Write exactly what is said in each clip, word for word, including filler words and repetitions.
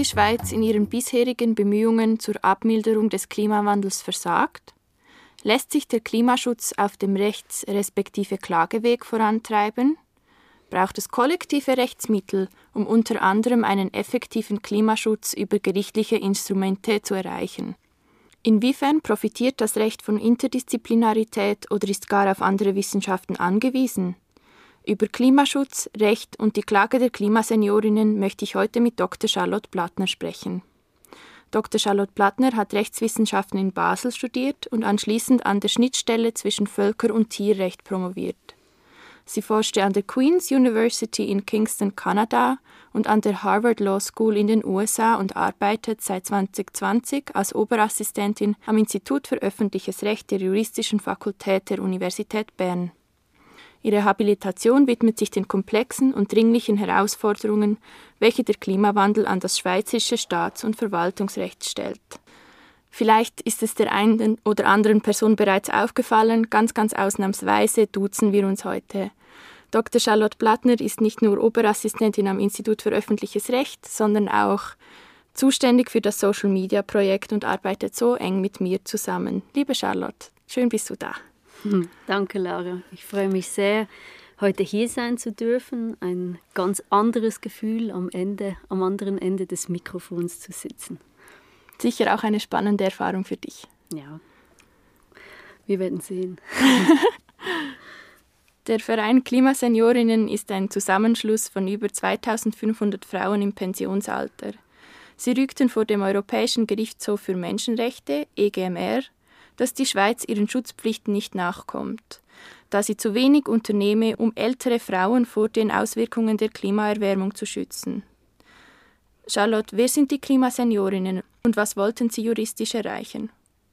die Schweiz in ihren bisherigen Bemühungen zur Abmilderung des Klimawandels versagt? Lässt sich der Klimaschutz auf dem Rechts- respektive Klageweg vorantreiben? Braucht es kollektive Rechtsmittel, um unter anderem einen effektiven Klimaschutz über gerichtliche Instrumente zu erreichen? Inwiefern profitiert das Recht von Interdisziplinarität oder ist gar auf andere Wissenschaften angewiesen? Über Klimaschutz, Recht und die Klage der Klimaseniorinnen möchte ich heute mit Doktor Charlotte Plattner sprechen. Doktor Charlotte Plattner hat Rechtswissenschaften in Basel studiert und anschließend an der Schnittstelle zwischen Völker- und Tierrecht promoviert. Sie forschte an der Queen's University in Kingston, Kanada und an der Harvard Law School in den U S A und arbeitet seit zwanzig zwanzig als Oberassistentin am Institut für öffentliches Recht der Juristischen Fakultät der Universität Bern. Ihre Habilitation widmet sich den komplexen und dringlichen Herausforderungen, welche der Klimawandel an das schweizerische Staats- und Verwaltungsrecht stellt. Vielleicht ist es der einen oder anderen Person bereits aufgefallen, ganz, ganz ausnahmsweise duzen wir uns heute. Doktor Charlotte Plattner ist nicht nur Oberassistentin am Institut für öffentliches Recht, sondern auch zuständig für das Social-Media-Projekt und arbeitet so eng mit mir zusammen. Liebe Charlotte, schön bist du da. Hm, danke, Laura. Ich freue mich sehr, heute hier sein zu dürfen. Ein ganz anderes Gefühl, am Ende, am anderen Ende des Mikrofons zu sitzen. Sicher auch eine spannende Erfahrung für dich. Ja, wir werden sehen. Der Verein Klimaseniorinnen ist ein Zusammenschluss von über zweitausendfünfhundert Frauen im Pensionsalter. Sie rügten vor dem Europäischen Gerichtshof für Menschenrechte, E G M R, dass die Schweiz ihren Schutzpflichten nicht nachkommt, da sie zu wenig unternehme, um ältere Frauen vor den Auswirkungen der Klimaerwärmung zu schützen. Charlotte, wer sind die Klimaseniorinnen und was wollten sie juristisch erreichen?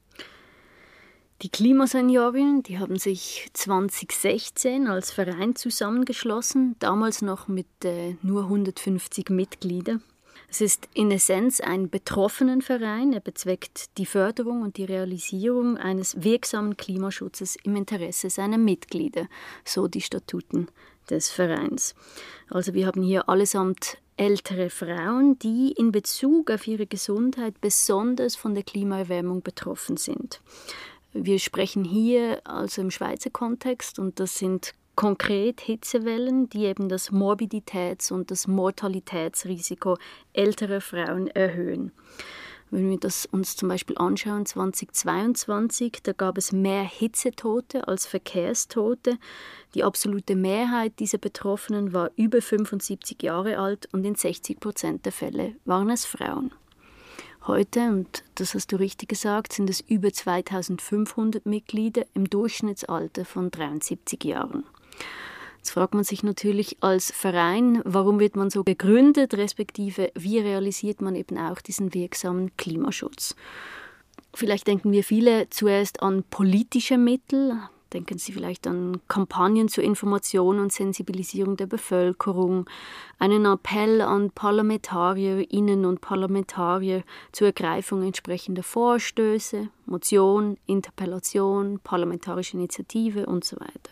Die Klimaseniorinnen, die haben sich zwanzig sechzehn als Verein zusammengeschlossen, damals noch mit äh, nur hundertfünfzig Mitgliedern. Es ist in Essenz ein Betroffenenverein. Er bezweckt die Förderung und die Realisierung eines wirksamen Klimaschutzes im Interesse seiner Mitglieder, so die Statuten des Vereins. Also wir haben hier allesamt ältere Frauen, die in Bezug auf ihre Gesundheit besonders von der Klimaerwärmung betroffen sind. Wir sprechen hier also im Schweizer Kontext und das sind konkret Hitzewellen, die eben das Morbiditäts- und das Mortalitätsrisiko älterer Frauen erhöhen. Wenn wir das uns zum Beispiel anschauen, zweitausendzweiundzwanzig, da gab es mehr Hitzetote als Verkehrstote. Die absolute Mehrheit dieser Betroffenen war über fünfundsiebzig Jahre alt und in sechzig Prozent der Fälle waren es Frauen. Heute, und das hast du richtig gesagt, sind es über zweitausendfünfhundert Mitglieder im Durchschnittsalter von dreiundsiebzig Jahren. Jetzt fragt man sich natürlich als Verein, warum wird man so gegründet, respektive wie realisiert man eben auch diesen wirksamen Klimaschutz. Vielleicht denken wir viele zuerst an politische Mittel, denken Sie vielleicht an Kampagnen zur Information und Sensibilisierung der Bevölkerung, einen Appell an Parlamentarierinnen und Parlamentarier zur Ergreifung entsprechender Vorstöße, Motion, Interpellation, parlamentarische Initiative und so weiter.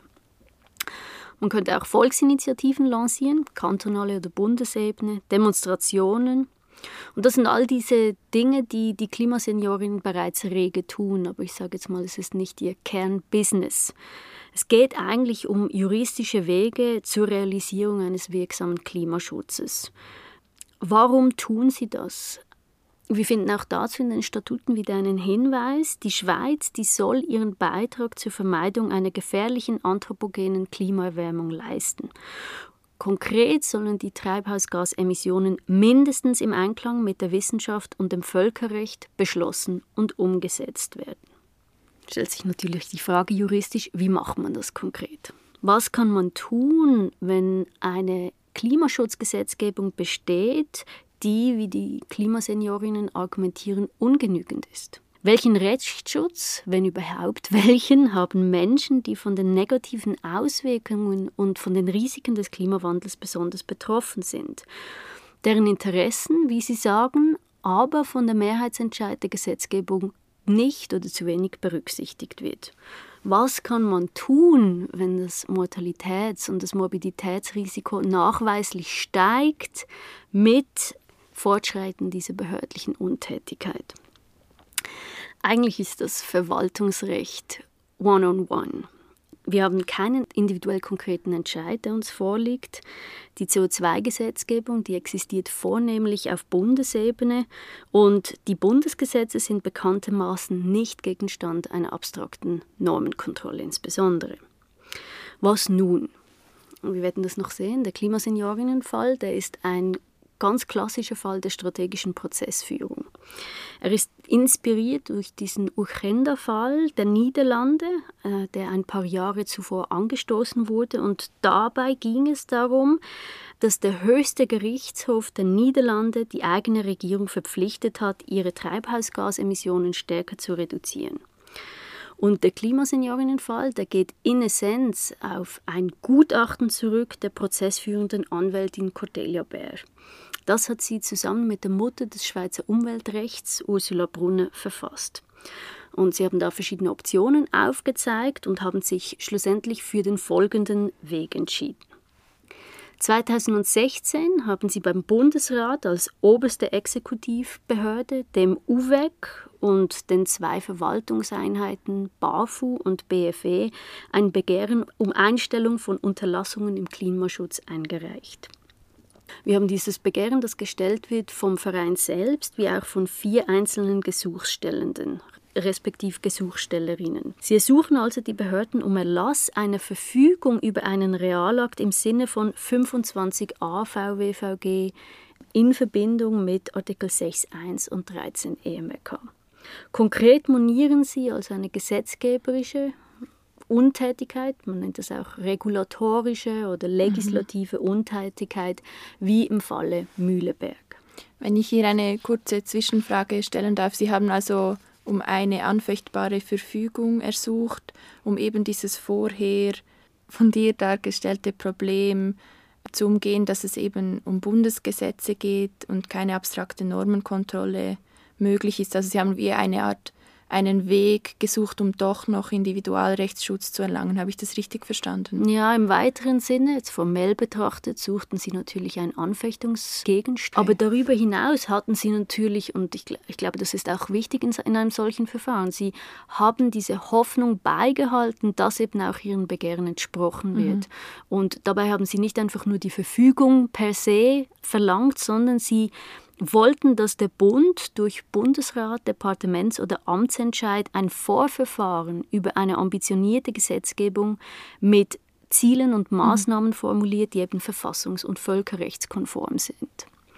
Man könnte auch Volksinitiativen lancieren, kantonale oder Bundesebene, Demonstrationen. Und das sind all diese Dinge, die die Klimaseniorinnen bereits rege tun. Aber ich sage jetzt mal, es ist nicht ihr Kernbusiness. Es geht eigentlich um juristische Wege zur Realisierung eines wirksamen Klimaschutzes. Warum tun sie das? Wir finden auch dazu in den Statuten wieder einen Hinweis. Die Schweiz, die soll ihren Beitrag zur Vermeidung einer gefährlichen anthropogenen Klimaerwärmung leisten. Konkret sollen die Treibhausgasemissionen mindestens im Einklang mit der Wissenschaft und dem Völkerrecht beschlossen und umgesetzt werden. Stellt sich natürlich die Frage juristisch, wie macht man das konkret? Was kann man tun, wenn eine Klimaschutzgesetzgebung besteht, die, wie die Klimaseniorinnen argumentieren, ungenügend ist? Welchen Rechtsschutz, wenn überhaupt welchen, haben Menschen, die von den negativen Auswirkungen und von den Risiken des Klimawandels besonders betroffen sind, deren Interessen, wie sie sagen, aber von der Mehrheitsentscheid der Gesetzgebung nicht oder zu wenig berücksichtigt wird? Was kann man tun, wenn das Mortalitäts- und das Morbiditätsrisiko nachweislich steigt mit Fortschreiten dieser behördlichen Untätigkeit. Eigentlich ist das Verwaltungsrecht one-on-one. Wir haben keinen individuell konkreten Entscheid, der uns vorliegt. Die C O zwei Gesetzgebung, die existiert vornehmlich auf Bundesebene und die Bundesgesetze sind bekanntermaßen nicht Gegenstand einer abstrakten Normenkontrolle insbesondere. Was nun? Wir werden das noch sehen. Der Klimaseniorinnenfall, der ist ein ganz klassischer Fall der strategischen Prozessführung. Er ist inspiriert durch diesen Urgenda-Fall der Niederlande, äh, der ein paar Jahre zuvor angestoßen wurde. Und dabei ging es darum, dass der höchste Gerichtshof der Niederlande die eigene Regierung verpflichtet hat, ihre Treibhausgasemissionen stärker zu reduzieren. Und der Klimaseniorinnenfall, der geht in Essenz auf ein Gutachten zurück der prozessführenden Anwältin Cordelia Bär. Das hat sie zusammen mit der Mutter des Schweizer Umweltrechts, Ursula Brunner, verfasst. Und sie haben da verschiedene Optionen aufgezeigt und haben sich schlussendlich für den folgenden Weg entschieden. zweitausendsechzehn haben sie beim Bundesrat als oberste Exekutivbehörde dem U W E C und den zwei Verwaltungseinheiten BAFU und B F E ein Begehren um Einstellung von Unterlassungen im Klimaschutz eingereicht. Wir haben dieses Begehren, das gestellt wird vom Verein selbst, wie auch von vier einzelnen Gesuchsstellenden, respektive Gesuchstellerinnen. Sie ersuchen also die Behörden um Erlass einer Verfügung über einen Realakt im Sinne von fünfundzwanzig a V W V G in Verbindung mit Artikel sechs Absatz eins und dreizehn E M R K. Konkret monieren sie als eine gesetzgeberische Untätigkeit, man nennt das auch regulatorische oder legislative mhm. Untätigkeit, wie im Falle Mühleberg. Wenn ich hier eine kurze Zwischenfrage stellen darf, Sie haben also um eine anfechtbare Verfügung ersucht, um eben dieses vorher von dir dargestellte Problem zu umgehen, dass es eben um Bundesgesetze geht und keine abstrakte Normenkontrolle möglich ist. Also Sie haben wie eine Art einen Weg gesucht, um doch noch Individualrechtsschutz zu erlangen. Habe ich das richtig verstanden? Ja, im weiteren Sinne, jetzt formell betrachtet, suchten sie natürlich einen Anfechtungsgegenstand. Aber darüber hinaus hatten sie natürlich, und ich, ich glaube, das ist auch wichtig in, in einem solchen Verfahren, sie haben diese Hoffnung beigehalten, dass eben auch ihren Begehren entsprochen wird. Mhm. Und dabei haben sie nicht einfach nur die Verfügung per se verlangt, sondern sie wollten, dass der Bund durch Bundesrat, Departements- oder Amtsentscheid ein Vorverfahren über eine ambitionierte Gesetzgebung mit Zielen und Maßnahmen mhm. formuliert, die eben verfassungs- und völkerrechtskonform sind.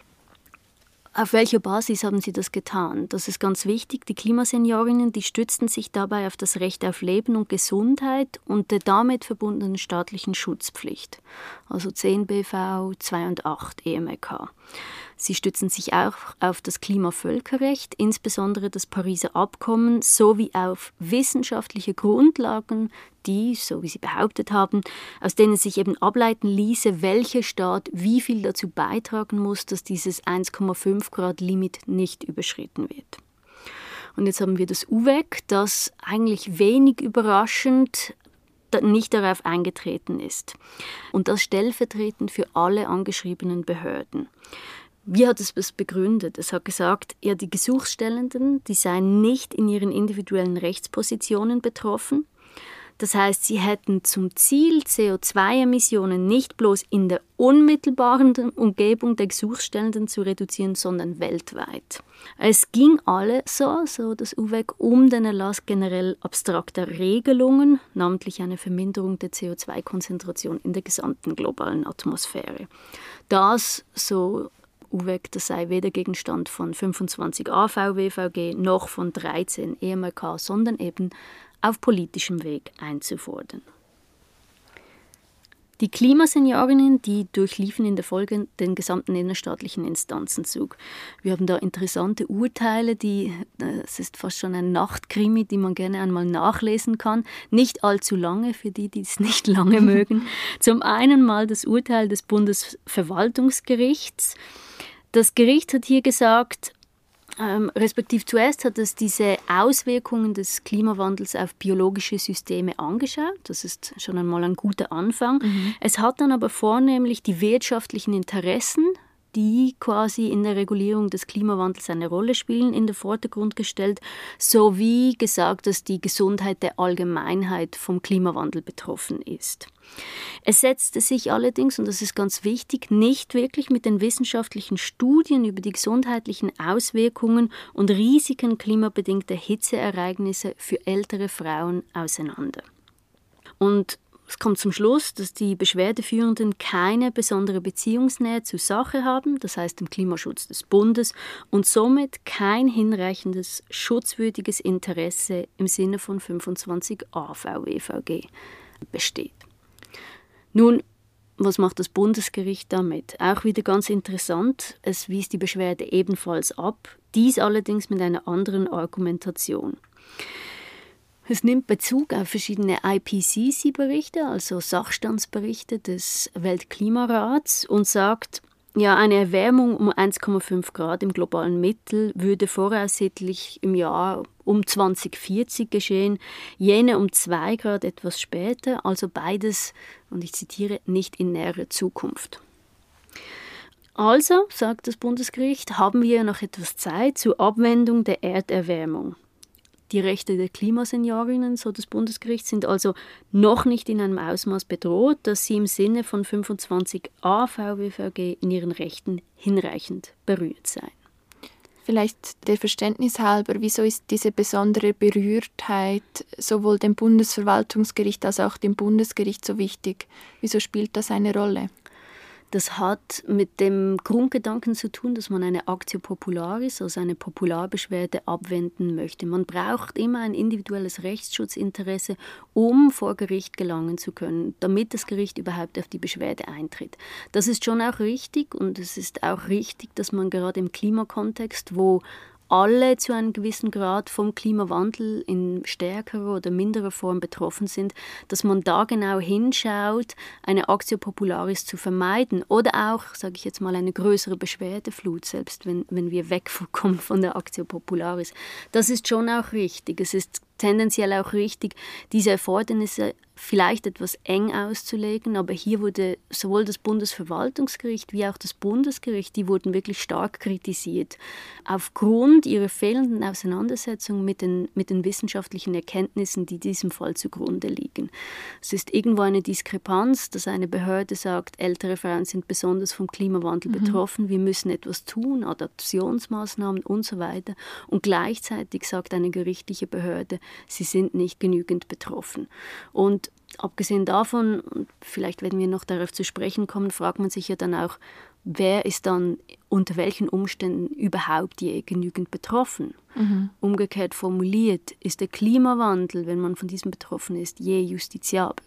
Auf welcher Basis haben sie das getan? Das ist ganz wichtig. Die Klimaseniorinnen, die stützten sich dabei auf das Recht auf Leben und Gesundheit und der damit verbundenen staatlichen Schutzpflicht, also zehn B V, zwei und acht E M R K. Sie stützen sich auch auf das Klimavölkerrecht, insbesondere das Pariser Abkommen, sowie auf wissenschaftliche Grundlagen, die, so wie sie behauptet haben, aus denen sich eben ableiten ließe, welcher Staat wie viel dazu beitragen muss, dass dieses eins Komma fünf Grad Limit nicht überschritten wird. Und jetzt haben wir das U W E C, das eigentlich wenig überraschend nicht darauf eingetreten ist. Und das stellvertretend für alle angeschriebenen Behörden. Wie hat es das begründet? Es hat gesagt, ja, die Gesuchsstellenden, die seien nicht in ihren individuellen Rechtspositionen betroffen. Das heißt, sie hätten zum Ziel, C O zwei Emissionen nicht bloß in der unmittelbaren Umgebung der Gesuchsstellenden zu reduzieren, sondern weltweit. Es ging alle so, so das U W E C, um den Erlass generell abstrakter Regelungen, namentlich eine Verminderung der C O zwei Konzentration in der gesamten globalen Atmosphäre. Das, so U W E C, das sei weder Gegenstand von fünfundzwanzig a V W V G noch von dreizehn E M R K, sondern eben auf politischem Weg einzufordern. Die Klimaseniorinnen, die durchliefen in der Folge den gesamten innerstaatlichen Instanzenzug. Wir haben da interessante Urteile, die, es ist fast schon ein Nachtkrimi, die man gerne einmal nachlesen kann. Nicht allzu lange, für die, die es nicht lange mögen. Zum einen mal das Urteil des Bundesverwaltungsgerichts. Das Gericht hat hier gesagt, ähm, respektive zuerst hat es diese Auswirkungen des Klimawandels auf biologische Systeme angeschaut. Das ist schon einmal ein guter Anfang. Mhm. Es hat dann aber vornehmlich die wirtschaftlichen Interessen die quasi in der Regulierung des Klimawandels eine Rolle spielen, in den Vordergrund gestellt, sowie gesagt, dass die Gesundheit der Allgemeinheit vom Klimawandel betroffen ist. Es setzte sich allerdings, und das ist ganz wichtig, nicht wirklich mit den wissenschaftlichen Studien über die gesundheitlichen Auswirkungen und Risiken klimabedingter Hitzeereignisse für ältere Frauen auseinander. Und es kommt zum Schluss, dass die Beschwerdeführenden keine besondere Beziehungsnähe zur Sache haben, das heißt dem Klimaschutz des Bundes, und somit kein hinreichendes, schutzwürdiges Interesse im Sinne von fünfundzwanzig a V W V G besteht. Nun, was macht das Bundesgericht damit? Auch wieder ganz interessant, es wies die Beschwerde ebenfalls ab, dies allerdings mit einer anderen Argumentation. Es nimmt Bezug auf verschiedene I P C C-Berichte, also Sachstandsberichte des Weltklimarats, und sagt, ja, eine Erwärmung um eins Komma fünf Grad im globalen Mittel würde voraussichtlich im Jahr um zwanzig vierzig geschehen, jene um zwei Grad etwas später, also beides, und ich zitiere, nicht in näherer Zukunft. Also, sagt das Bundesgericht, haben wir noch etwas Zeit zur Abwendung der Erderwärmung. Die Rechte der Klimaseniorinnen, so das Bundesgericht, sind also noch nicht in einem Ausmaß bedroht, dass sie im Sinne von fünfundzwanzig a V W V G in ihren Rechten hinreichend berührt seien. Vielleicht der Verständnis halber, wieso ist diese besondere Berührtheit sowohl dem Bundesverwaltungsgericht als auch dem Bundesgericht so wichtig? Wieso spielt das eine Rolle? Das hat mit dem Grundgedanken zu tun, dass man eine Actio Popularis, also eine Popularbeschwerde, abwenden möchte. Man braucht immer ein individuelles Rechtsschutzinteresse, um vor Gericht gelangen zu können, damit das Gericht überhaupt auf die Beschwerde eintritt. Das ist schon auch richtig, und es ist auch richtig, dass man gerade im Klimakontext, wo alle zu einem gewissen Grad vom Klimawandel in stärkerer oder minderer Form betroffen sind, dass man da genau hinschaut, eine Actio Popularis zu vermeiden oder auch, sage ich jetzt mal, eine größere Beschwerdeflut, selbst wenn, wenn wir wegkommen von der Actio Popularis. Das ist schon auch richtig. Es ist tendenziell auch richtig, diese Erfordernisse vielleicht etwas eng auszulegen, aber hier wurde sowohl das Bundesverwaltungsgericht wie auch das Bundesgericht, die wurden wirklich stark kritisiert, aufgrund ihrer fehlenden Auseinandersetzung mit den, mit den wissenschaftlichen Erkenntnissen, die diesem Fall zugrunde liegen. Es ist irgendwo eine Diskrepanz, dass eine Behörde sagt, ältere Frauen sind besonders vom Klimawandel mhm. betroffen, wir müssen etwas tun, Adaptionsmaßnahmen und so weiter, und gleichzeitig sagt eine gerichtliche Behörde, sie sind nicht genügend betroffen. Und abgesehen davon, und vielleicht werden wir noch darauf zu sprechen kommen, fragt man sich ja dann auch, wer ist dann unter welchen Umständen überhaupt je genügend betroffen? Mhm. Umgekehrt formuliert, ist der Klimawandel, wenn man von diesem betroffen ist, je justiziabel?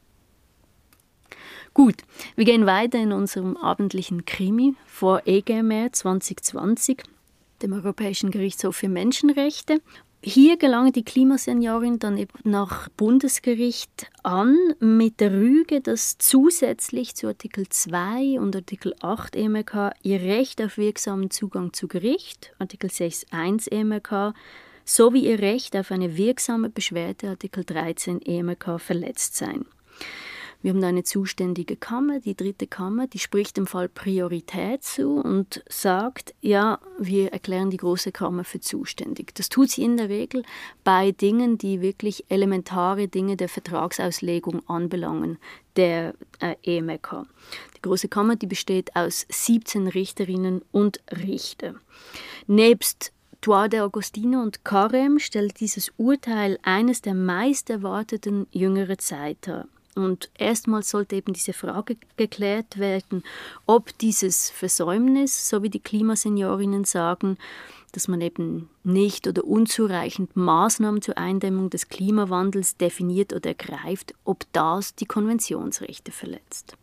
Gut, wir gehen weiter in unserem abendlichen Krimi vor E G M R zwanzig zwanzig, dem Europäischen Gerichtshof für Menschenrechte. Hier gelangen die Klimaseniorin dann eben nach Bundesgericht an mit der Rüge, dass zusätzlich zu Artikel zwei und Artikel acht E M R K ihr Recht auf wirksamen Zugang zu Gericht, Artikel sechs Punkt eins E M R K, sowie ihr Recht auf eine wirksame Beschwerde, Artikel dreizehn E M R K, verletzt seien. Wir haben da eine zuständige Kammer, die dritte Kammer, die spricht dem Fall Priorität zu und sagt, ja, wir erklären die große Kammer für zuständig. Das tut sie in der Regel bei Dingen, die wirklich elementare Dinge der Vertragsauslegung anbelangen, der äh, E M R K. Die große Kammer, die besteht aus siebzehn Richterinnen und Richter. Nebst Toir de Agostino und Carême stellt dieses Urteil eines der meist erwarteten jüngere Zeit dar. Und erstmals sollte eben diese Frage geklärt werden, ob dieses Versäumnis, so wie die Klimaseniorinnen sagen, dass man eben nicht oder unzureichend Maßnahmen zur Eindämmung des Klimawandels definiert oder ergreift, ob das die Konventionsrechte verletzt.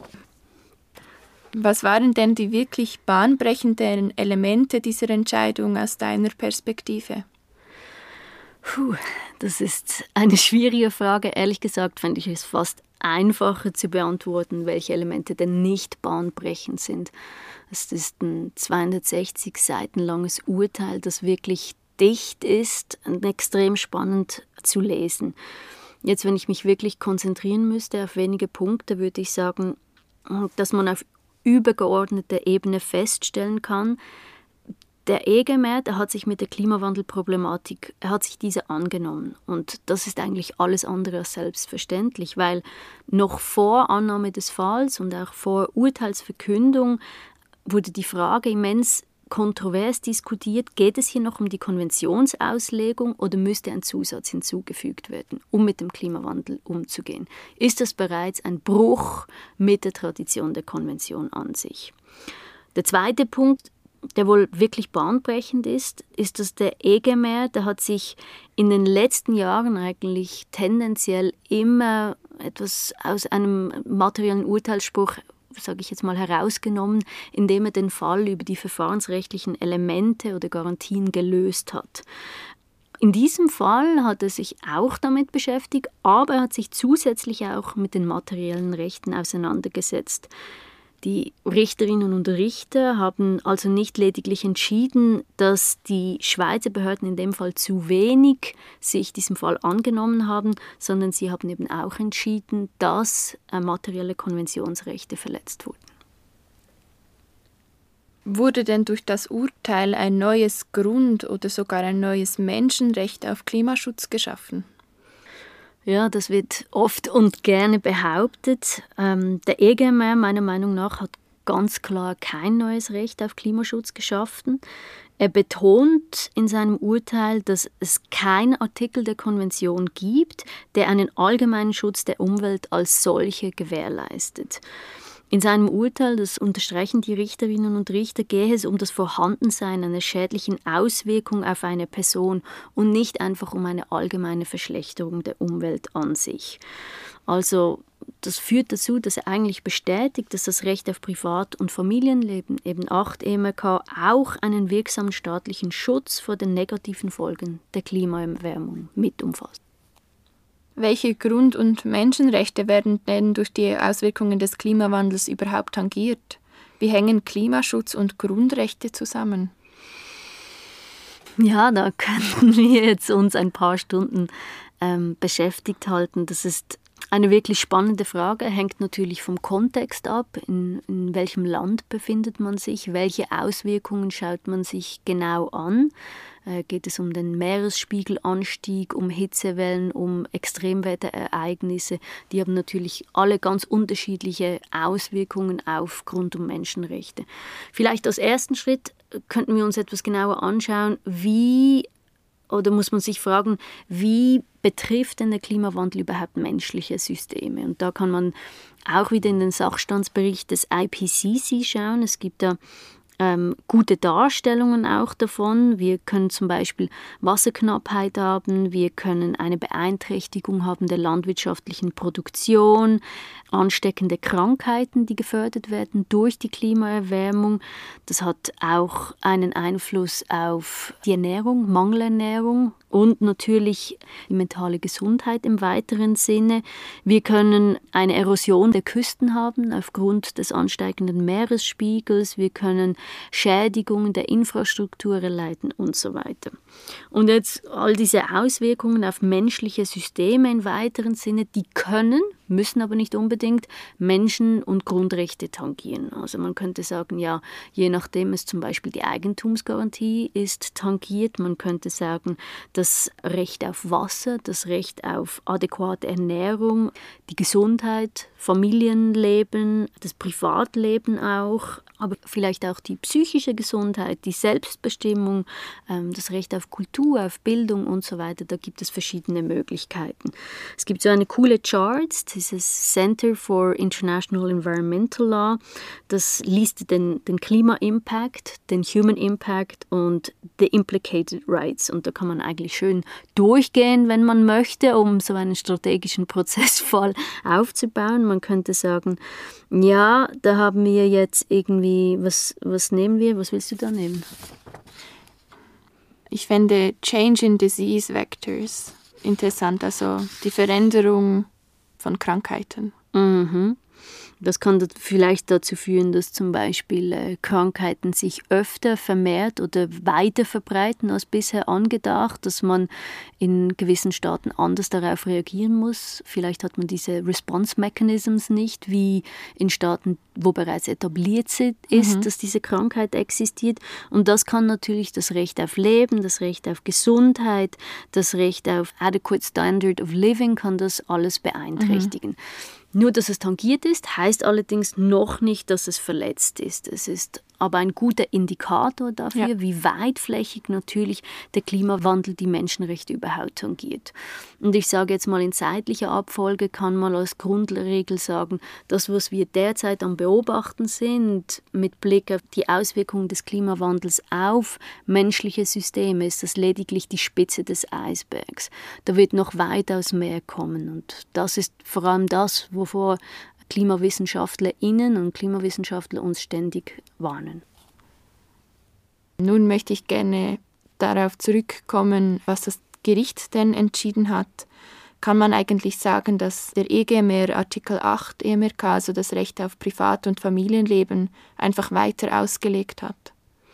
Was waren denn die wirklich bahnbrechenden Elemente dieser Entscheidung aus deiner Perspektive? Puh, das ist eine schwierige Frage. Ehrlich gesagt fände ich es fast einfacher zu beantworten, welche Elemente denn nicht bahnbrechend sind. Es ist ein zweihundertsechzig Seiten langes Urteil, das wirklich dicht ist und extrem spannend zu lesen. Jetzt, wenn ich mich wirklich konzentrieren müsste auf wenige Punkte, würde ich sagen, dass man auf übergeordnete Ebene feststellen kann, der E G M R, der hat sich mit der Klimawandelproblematik, er hat sich diese angenommen. Und das ist eigentlich alles andere als selbstverständlich, weil noch vor Annahme des Falls und auch vor Urteilsverkündung wurde die Frage immens kontrovers diskutiert, geht es hier noch um die Konventionsauslegung oder müsste ein Zusatz hinzugefügt werden, um mit dem Klimawandel umzugehen? Ist das bereits ein Bruch mit der Tradition der Konvention an sich? Der zweite Punkt, der wohl wirklich bahnbrechend ist, ist, dass der E G M R, der hat sich in den letzten Jahren eigentlich tendenziell immer etwas aus einem materiellen Urteilsspruch, sage ich jetzt mal, herausgenommen, indem er den Fall über die verfahrensrechtlichen Elemente oder Garantien gelöst hat. In diesem Fall hat er sich auch damit beschäftigt, aber er hat sich zusätzlich auch mit den materiellen Rechten auseinandergesetzt. Die Richterinnen und Richter haben also nicht lediglich entschieden, dass die Schweizer Behörden in dem Fall zu wenig sich diesem Fall angenommen haben, sondern sie haben eben auch entschieden, dass materielle Konventionsrechte verletzt wurden. Wurde denn durch das Urteil ein neues Grund- oder sogar ein neues Menschenrecht auf Klimaschutz geschaffen? Ja, das wird oft und gerne behauptet. Ähm, der E G M R, meiner Meinung nach, hat ganz klar kein neues Recht auf Klimaschutz geschaffen. Er betont in seinem Urteil, dass es keinen Artikel der Konvention gibt, der einen allgemeinen Schutz der Umwelt als solche gewährleistet. In seinem Urteil, das unterstreichen die Richterinnen und Richter, gehe es um das Vorhandensein einer schädlichen Auswirkung auf eine Person und nicht einfach um eine allgemeine Verschlechterung der Umwelt an sich. Also das führt dazu, dass er eigentlich bestätigt, dass das Recht auf Privat- und Familienleben, eben acht E M R K, auch einen wirksamen staatlichen Schutz vor den negativen Folgen der Klimaerwärmung mit umfasst. Welche Grund- und Menschenrechte werden denn durch die Auswirkungen des Klimawandels überhaupt tangiert? Wie hängen Klimaschutz und Grundrechte zusammen? Ja, da könnten wir jetzt uns ein paar Stunden ähm, beschäftigt halten. Das ist eine wirklich spannende Frage, hängt natürlich vom Kontext ab. In, in welchem Land befindet man sich? Welche Auswirkungen schaut man sich genau an? Äh, geht es um den Meeresspiegelanstieg, um Hitzewellen, um Extremwetterereignisse? Die haben natürlich alle ganz unterschiedliche Auswirkungen auf Grund- und Menschenrechte. Vielleicht als ersten Schritt könnten wir uns etwas genauer anschauen, wie oder muss man sich fragen, wie betrifft denn der Klimawandel überhaupt menschliche Systeme? Und da kann man auch wieder in den Sachstandsbericht des I P C C schauen. Es gibt da ähm, gute Darstellungen auch davon. Wir können zum Beispiel Wasserknappheit haben, wir können eine Beeinträchtigung haben der landwirtschaftlichen Produktion, ansteckende Krankheiten, die gefördert werden durch die Klimaerwärmung. Das hat auch einen Einfluss auf die Ernährung, Mangelernährung und natürlich die mentale Gesundheit im weiteren Sinne. Wir können eine Erosion der Küsten haben aufgrund des ansteigenden Meeresspiegels. Wir können Schädigungen der Infrastruktur erleiden und so weiter. Und jetzt all diese Auswirkungen auf menschliche Systeme im weiteren Sinne, die können, müssen aber nicht unbedingt Menschen- und Grundrechte tangieren. Also man könnte sagen, ja, je nachdem es zum Beispiel die Eigentumsgarantie ist tangiert, man könnte sagen, das Recht auf Wasser, das Recht auf adäquate Ernährung, die Gesundheit, Familienleben, das Privatleben auch, aber vielleicht auch die psychische Gesundheit, die Selbstbestimmung, das Recht auf Kultur, auf Bildung und so weiter. Da gibt es verschiedene Möglichkeiten. Es gibt so eine coole Chart, dieses Center for International Environmental Law, das liest den, den Klima-Impact, den Human Impact und the Implicated Rights. Und da kann man eigentlich schön durchgehen, wenn man möchte, um so einen strategischen Prozessfall aufzubauen. Man könnte sagen, ja, da haben wir jetzt irgendwie, was, was nehmen wir? Was willst du da nehmen? Ich fände Change in Disease Vectors interessant, also die Veränderung von Krankheiten. Mhm. Das kann vielleicht dazu führen, dass zum Beispiel äh, Krankheiten sich öfter vermehrt oder weiter verbreiten als bisher angedacht, dass man in gewissen Staaten anders darauf reagieren muss. Vielleicht hat man diese Response Mechanisms nicht, wie in Staaten, wo bereits etabliert ist, mhm. dass diese Krankheit existiert. Und das kann natürlich das Recht auf Leben, das Recht auf Gesundheit, das Recht auf adequate standard of living, kann das alles beeinträchtigen. Mhm. Nur, dass es tangiert ist, heißt allerdings noch nicht, dass es verletzt ist. Es ist aber ein guter Indikator dafür, ja. wie weitflächig natürlich der Klimawandel die Menschenrechte überhaupt tangiert. Und ich sage jetzt mal in zeitlicher Abfolge, kann man als Grundregel sagen, das, was wir derzeit am Beobachten sind, mit Blick auf die Auswirkungen des Klimawandels auf menschliche Systeme, ist das lediglich die Spitze des Eisbergs. Da wird noch weitaus mehr kommen. Und das ist vor allem das, wovor KlimawissenschaftlerInnen und Klimawissenschaftler uns ständig warnen. Nun möchte ich gerne darauf zurückkommen, was das Gericht denn entschieden hat. Kann man eigentlich sagen, dass der E G M R Artikel acht E M R K, also das Recht auf Privat- und Familienleben, einfach weiter ausgelegt hat?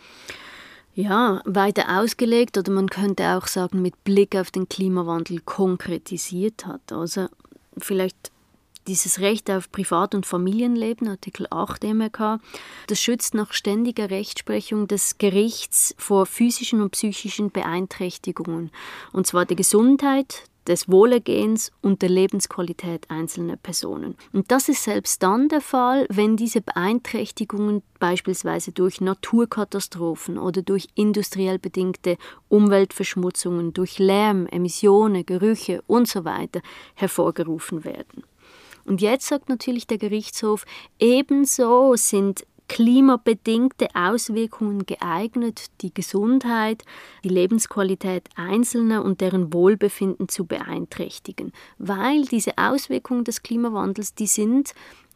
Ja, weiter ausgelegt, oder man könnte auch sagen, mit Blick auf den Klimawandel konkretisiert hat. Also vielleicht dieses Recht auf Privat- und Familienleben, Artikel acht E M R K, das schützt nach ständiger Rechtsprechung des Gerichts vor physischen und psychischen Beeinträchtigungen. Und zwar der Gesundheit, des Wohlergehens und der Lebensqualität einzelner Personen. Und das ist selbst dann der Fall, wenn diese Beeinträchtigungen beispielsweise durch Naturkatastrophen oder durch industriell bedingte Umweltverschmutzungen, durch Lärm, Emissionen, Gerüche und so weiter hervorgerufen werden. Und jetzt sagt natürlich der Gerichtshof, ebenso sind klimabedingte Auswirkungen geeignet, die Gesundheit, die Lebensqualität Einzelner und deren Wohlbefinden zu beeinträchtigen. Weil diese Auswirkungen des Klimawandels, die sind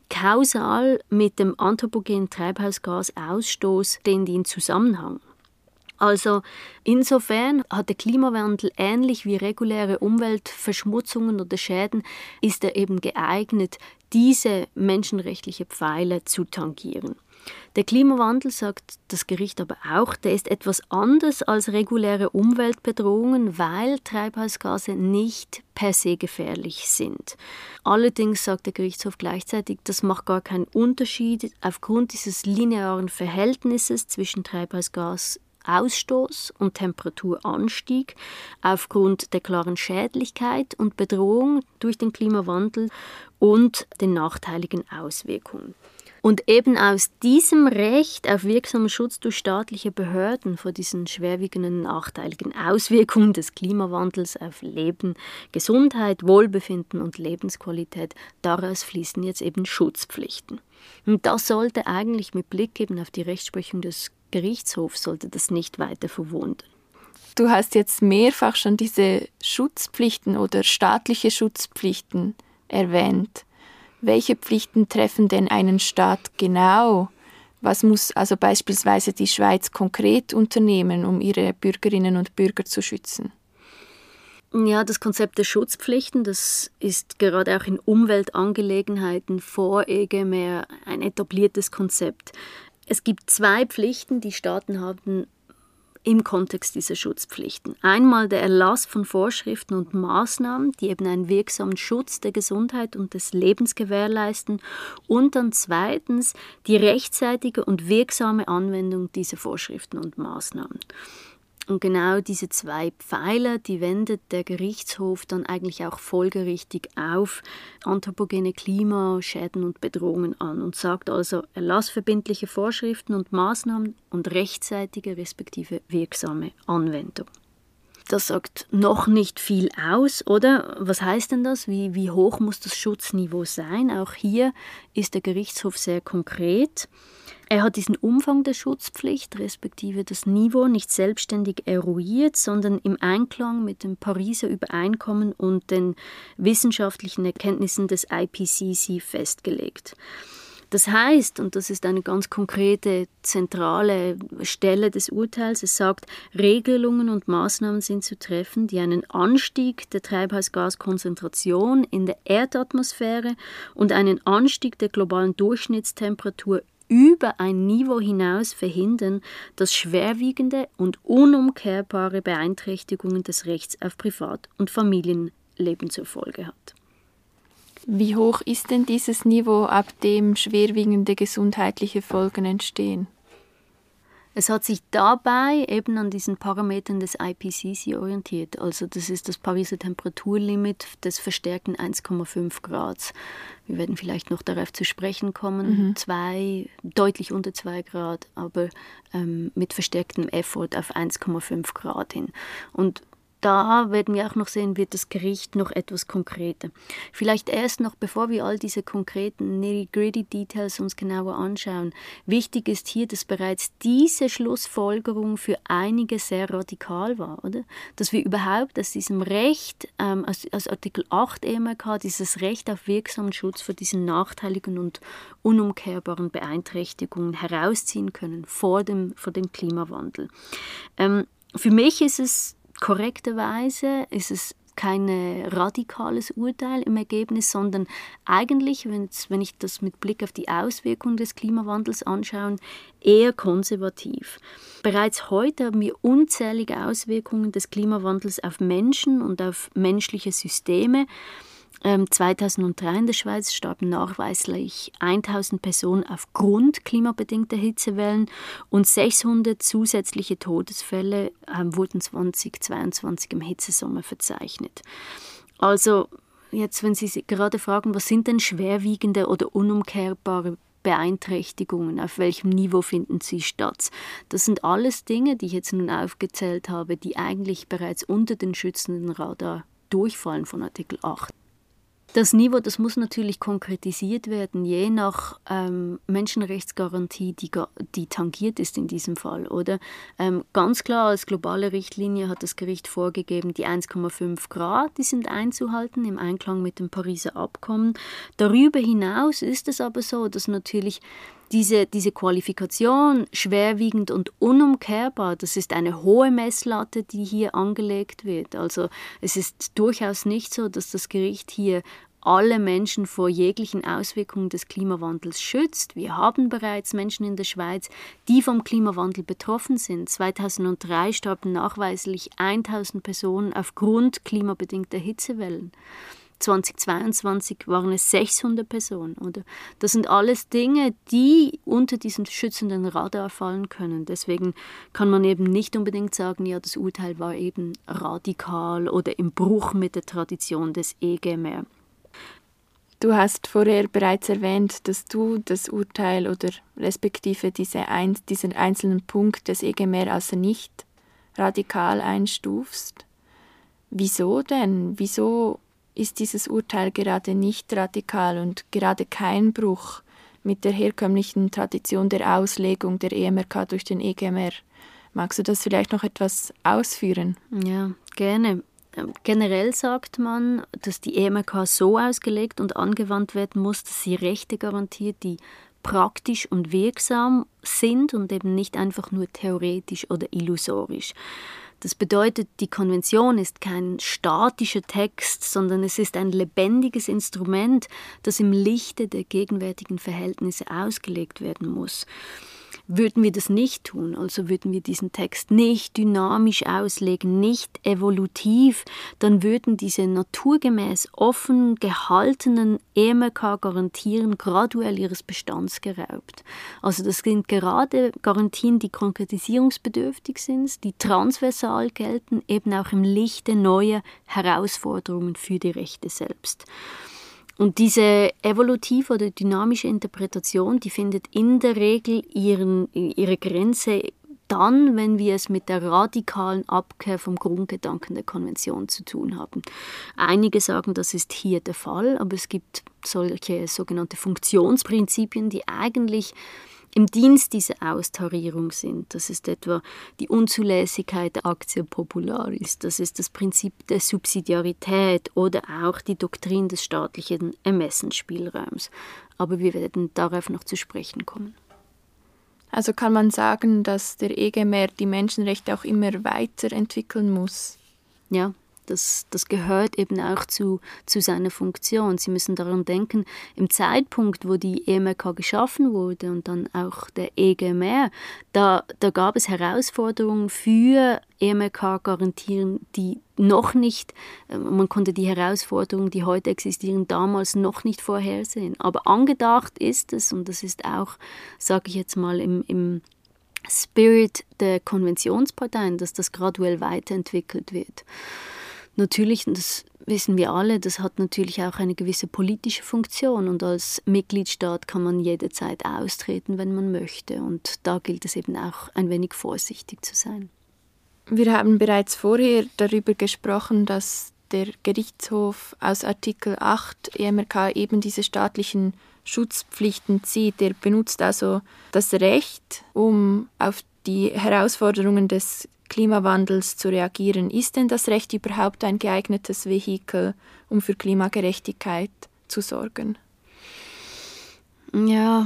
kausal mit dem anthropogenen Treibhausgasausstoß, stehen die in Zusammenhang. Also insofern hat der Klimawandel ähnlich wie reguläre Umweltverschmutzungen oder Schäden, ist er eben geeignet, diese menschenrechtliche Pfeiler zu tangieren. Der Klimawandel, sagt das Gericht aber auch, der ist etwas anders als reguläre Umweltbedrohungen, weil Treibhausgase nicht per se gefährlich sind. Allerdings sagt der Gerichtshof gleichzeitig, das macht gar keinen Unterschied aufgrund dieses linearen Verhältnisses zwischen Treibhausgas Ausstoß und Temperaturanstieg aufgrund der klaren Schädlichkeit und Bedrohung durch den Klimawandel und den nachteiligen Auswirkungen. Und eben aus diesem Recht auf wirksamen Schutz durch staatliche Behörden vor diesen schwerwiegenden nachteiligen Auswirkungen des Klimawandels auf Leben, Gesundheit, Wohlbefinden und Lebensqualität, daraus fließen jetzt eben Schutzpflichten. Und das sollte eigentlich mit Blick eben auf die Rechtsprechung des Gerichtshofs, sollte das nicht weiter verwundern. Du hast jetzt mehrfach schon diese Schutzpflichten oder staatliche Schutzpflichten erwähnt. Welche Pflichten treffen denn einen Staat genau? Was muss also beispielsweise die Schweiz konkret unternehmen, um ihre Bürgerinnen und Bürger zu schützen? Ja, das Konzept der Schutzpflichten, das ist gerade auch in Umweltangelegenheiten vor E G M R ein etabliertes Konzept. Es gibt zwei Pflichten, die Staaten haben im Kontext dieser Schutzpflichten. Einmal der Erlass von Vorschriften und Maßnahmen, die eben einen wirksamen Schutz der Gesundheit und des Lebens gewährleisten. Und dann zweitens die rechtzeitige und wirksame Anwendung dieser Vorschriften und Maßnahmen. Und genau diese zwei Pfeiler, die wendet der Gerichtshof dann eigentlich auch folgerichtig auf anthropogene Klimaschäden und Bedrohungen an und sagt also erlassverbindliche Vorschriften und Maßnahmen und rechtzeitige respektive wirksame Anwendung. Das sagt noch nicht viel aus, oder? Was heißt denn das? Wie, wie hoch muss das Schutzniveau sein? Auch hier ist der Gerichtshof sehr konkret. Er hat diesen Umfang der Schutzpflicht, respektive das Niveau, nicht selbstständig eruiert, sondern im Einklang mit dem Pariser Übereinkommen und den wissenschaftlichen Erkenntnissen des I P C C festgelegt. Das heißt, und das ist eine ganz konkrete, zentrale Stelle des Urteils, es sagt, Regelungen und Maßnahmen sind zu treffen, die einen Anstieg der Treibhausgaskonzentration in der Erdatmosphäre und einen Anstieg der globalen Durchschnittstemperatur über ein Niveau hinaus verhindern, das schwerwiegende und unumkehrbare Beeinträchtigungen des Rechts auf Privat- und Familienleben zur Folge hat. Wie hoch ist denn dieses Niveau, ab dem schwerwiegende gesundheitliche Folgen entstehen? Es hat sich dabei eben an diesen Parametern des I P C C orientiert. Also das ist das Pariser Temperaturlimit des verstärkten eins Komma fünf Grad. Wir werden vielleicht noch darauf zu sprechen kommen. Mhm. Zwei, deutlich unter zwei Grad, aber ähm, mit verstärktem Effort auf eins Komma fünf Grad hin. Und da werden wir auch noch sehen, wird das Gericht noch etwas konkreter. Vielleicht erst noch, bevor wir all diese konkreten nitty-gritty-Details uns genauer anschauen. Wichtig ist hier, dass bereits diese Schlussfolgerung für einige sehr radikal war, oder? Dass wir überhaupt aus diesem Recht, ähm, aus, aus Artikel acht E M R K, dieses Recht auf wirksamen Schutz vor diesen nachteiligen und unumkehrbaren Beeinträchtigungen herausziehen können vor dem, vor dem Klimawandel. Ähm, für mich ist es korrekterweise ist es kein radikales Urteil im Ergebnis, sondern eigentlich, wenn ich das mit Blick auf die Auswirkungen des Klimawandels anschaue, eher konservativ. Bereits heute haben wir unzählige Auswirkungen des Klimawandels auf Menschen und auf menschliche Systeme. Ähm, zweitausenddrei in der Schweiz starben nachweislich tausend Personen aufgrund klimabedingter Hitzewellen und sechshundert zusätzliche Todesfälle ähm, wurden zweitausendzweiundzwanzig im Hitzesommer verzeichnet. Also jetzt, wenn Sie gerade fragen, was sind denn schwerwiegende oder unumkehrbare Beeinträchtigungen, auf welchem Niveau finden sie statt? Das sind alles Dinge, die ich jetzt nun aufgezählt habe, die eigentlich bereits unter den schützenden Radar durchfallen von Artikel acht. Das Niveau, das muss natürlich konkretisiert werden, je nach ähm, Menschenrechtsgarantie, die, die tangiert ist in diesem Fall. Oder? Ähm, ganz klar, als globale Richtlinie hat das Gericht vorgegeben, die eins Komma fünf Grad, die sind einzuhalten im Einklang mit dem Pariser Abkommen. Darüber hinaus ist es aber so, dass natürlich Diese, diese Qualifikation, schwerwiegend und unumkehrbar, das ist eine hohe Messlatte, die hier angelegt wird. Also es ist durchaus nicht so, dass das Gericht hier alle Menschen vor jeglichen Auswirkungen des Klimawandels schützt. Wir haben bereits Menschen in der Schweiz, die vom Klimawandel betroffen sind. zweitausenddrei starben nachweislich tausend Personen aufgrund klimabedingter Hitzewellen. zweitausendzweiundzwanzig waren es sechshundert Personen. Oder? Das sind alles Dinge, die unter diesen schützenden Radar fallen können. Deswegen kann man eben nicht unbedingt sagen, ja, das Urteil war eben radikal oder im Bruch mit der Tradition des E G M R. Du hast vorher bereits erwähnt, dass du das Urteil oder respektive diese ein, diesen einzelnen Punkt des E G M R als nicht radikal einstufst. Wieso denn? Wieso ist dieses Urteil gerade nicht radikal und gerade kein Bruch mit der herkömmlichen Tradition der Auslegung der E M R K durch den E G M R? Magst du das vielleicht noch etwas ausführen? Ja, gerne. Generell sagt man, dass die E M R K so ausgelegt und angewandt werden muss, dass sie Rechte garantiert, die praktisch und wirksam sind und eben nicht einfach nur theoretisch oder illusorisch. Das bedeutet, die Konvention ist kein statischer Text, sondern es ist ein lebendiges Instrument, das im Lichte der gegenwärtigen Verhältnisse ausgelegt werden muss. Würden wir das nicht tun, also würden wir diesen Text nicht dynamisch auslegen, nicht evolutiv, dann würden diese naturgemäß offen gehaltenen E M R K-Garantien graduell ihres Bestands geraubt. Also das sind gerade Garantien, die konkretisierungsbedürftig sind, die transversal gelten, eben auch im Lichte neuer Herausforderungen für die Rechte selbst. Und diese evolutive oder dynamische Interpretation, die findet in der Regel ihren, ihre Grenze dann, wenn wir es mit der radikalen Abkehr vom Grundgedanken der Konvention zu tun haben. Einige sagen, das ist hier der Fall, aber es gibt solche sogenannte Funktionsprinzipien, die eigentlich im Dienst dieser Austarierung sind. Das ist etwa die Unzulässigkeit der Actio Popularis, das ist das Prinzip der Subsidiarität oder auch die Doktrin des staatlichen Ermessensspielraums. Aber wir werden darauf noch zu sprechen kommen. Also kann man sagen, dass der E G M R die Menschenrechte auch immer weiterentwickeln muss? Ja. Das, das gehört eben auch zu, zu seiner Funktion. Sie müssen daran denken, im Zeitpunkt, wo die E M R K geschaffen wurde und dann auch der E G M R, da, da gab es Herausforderungen für E M R K-Garantien, die noch nicht, man konnte die Herausforderungen, die heute existieren, damals noch nicht vorhersehen. Aber angedacht ist es, und das ist auch, sage ich jetzt mal, im, im Spirit der Konventionsparteien, dass das graduell weiterentwickelt wird. Natürlich, und das wissen wir alle, das hat natürlich auch eine gewisse politische Funktion und als Mitgliedstaat kann man jederzeit austreten, wenn man möchte, und da gilt es eben auch ein wenig vorsichtig zu sein. Wir haben bereits vorher darüber gesprochen, dass der Gerichtshof aus Artikel acht E M R K eben diese staatlichen Schutzpflichten zieht. Er benutzt also das Recht, um auf die Herausforderungen des Klimawandels zu reagieren. Ist denn das Recht überhaupt ein geeignetes Vehikel, um für Klimagerechtigkeit zu sorgen? Ja,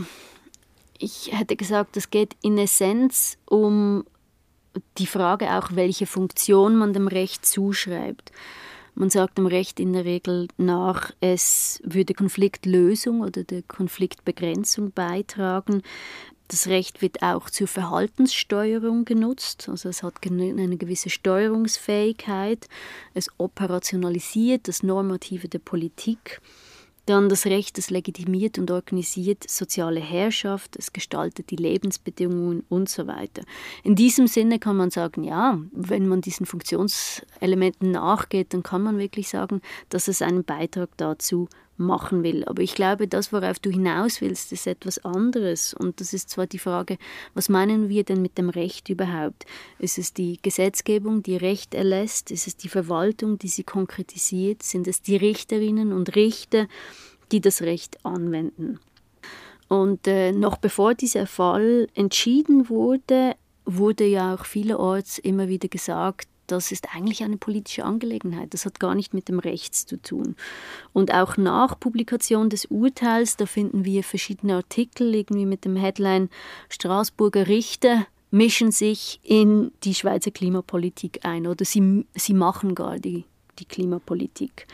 ich hätte gesagt, es geht in Essenz um die Frage auch, welche Funktion man dem Recht zuschreibt. Man sagt dem Recht in der Regel nach, es würde Konfliktlösung oder der Konfliktbegrenzung beitragen. Das Recht wird auch zur Verhaltenssteuerung genutzt, also es hat eine gewisse Steuerungsfähigkeit, es operationalisiert das Normative der Politik. Dann das Recht, es legitimiert und organisiert soziale Herrschaft, es gestaltet die Lebensbedingungen und so weiter. In diesem Sinne kann man sagen, ja, wenn man diesen Funktionselementen nachgeht, dann kann man wirklich sagen, dass es einen Beitrag dazu machen will. Aber ich glaube, das, worauf du hinaus willst, ist etwas anderes. Und das ist zwar die Frage, was meinen wir denn mit dem Recht überhaupt? Ist es die Gesetzgebung, die Recht erlässt? Ist es die Verwaltung, die sie konkretisiert? Sind es die Richterinnen und Richter, die das Recht anwenden? Und äh, noch bevor dieser Fall entschieden wurde, wurde ja auch vielerorts immer wieder gesagt, das ist eigentlich eine politische Angelegenheit. Das hat gar nicht mit dem Recht zu tun. Und auch nach Publikation des Urteils, da finden wir verschiedene Artikel, irgendwie mit dem Headline Straßburger Richter mischen sich in die Schweizer Klimapolitik ein oder sie, sie machen gar die, die Klimapolitik.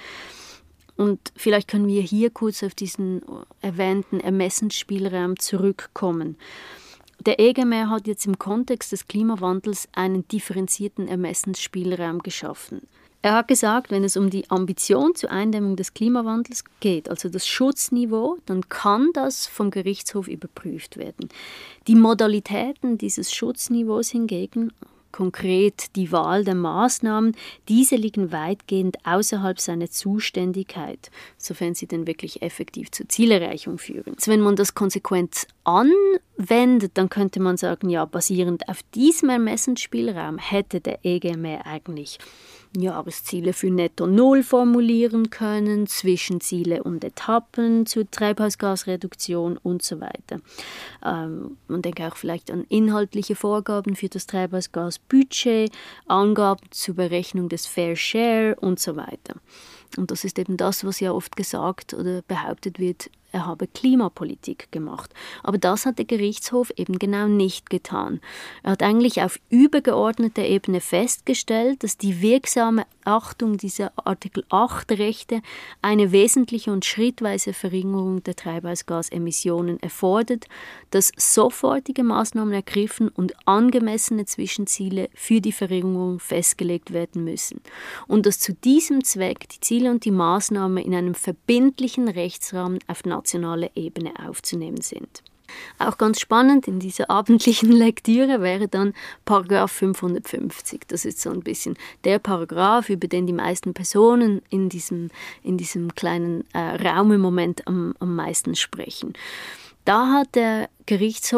Und vielleicht können wir hier kurz auf diesen erwähnten Ermessensspielraum zurückkommen. Der E G M R hat jetzt im Kontext des Klimawandels einen differenzierten Ermessensspielraum geschaffen. Er hat gesagt, wenn es um die Ambition zur Eindämmung des Klimawandels geht, also das Schutzniveau, dann kann das vom Gerichtshof überprüft werden. Die Modalitäten dieses Schutzniveaus hingegen, konkret die Wahl der Maßnahmen, diese liegen weitgehend außerhalb seiner Zuständigkeit, sofern sie denn wirklich effektiv zur Zielerreichung führen. Also wenn man das konsequent anwendet, dann könnte man sagen, ja, basierend auf diesem Ermessensspielraum hätte der E G M R eigentlich Jahresziele für Netto Null formulieren können, Zwischenziele und Etappen zur Treibhausgasreduktion und so weiter. Ähm, man denke auch vielleicht an inhaltliche Vorgaben für das Treibhausgasbudget, Angaben zur Berechnung des Fair Share und so weiter. Und das ist eben das, was ja oft gesagt oder behauptet wird, er habe Klimapolitik gemacht. Aber das hat der Gerichtshof eben genau nicht getan. Er hat eigentlich auf übergeordneter Ebene festgestellt, dass die wirksame Achtung dieser Artikel acht Rechte eine wesentliche und schrittweise Verringerung der Treibhausgasemissionen erfordert, dass sofortige Maßnahmen ergriffen und angemessene Zwischenziele für die Verringerung festgelegt werden müssen. Und dass zu diesem Zweck die Ziele und die Maßnahmen in einem verbindlichen Rechtsrahmen auf nationaler Ebene aufzunehmen sind. Auch ganz spannend in dieser abendlichen Lektüre wäre dann Paragraph fünfhundertfünfzig. Das ist so ein bisschen der Paragraph, über den die meisten Personen in diesem, in diesem kleinen äh, Raum im Moment am, am meisten sprechen. Da hat der Gerichtshof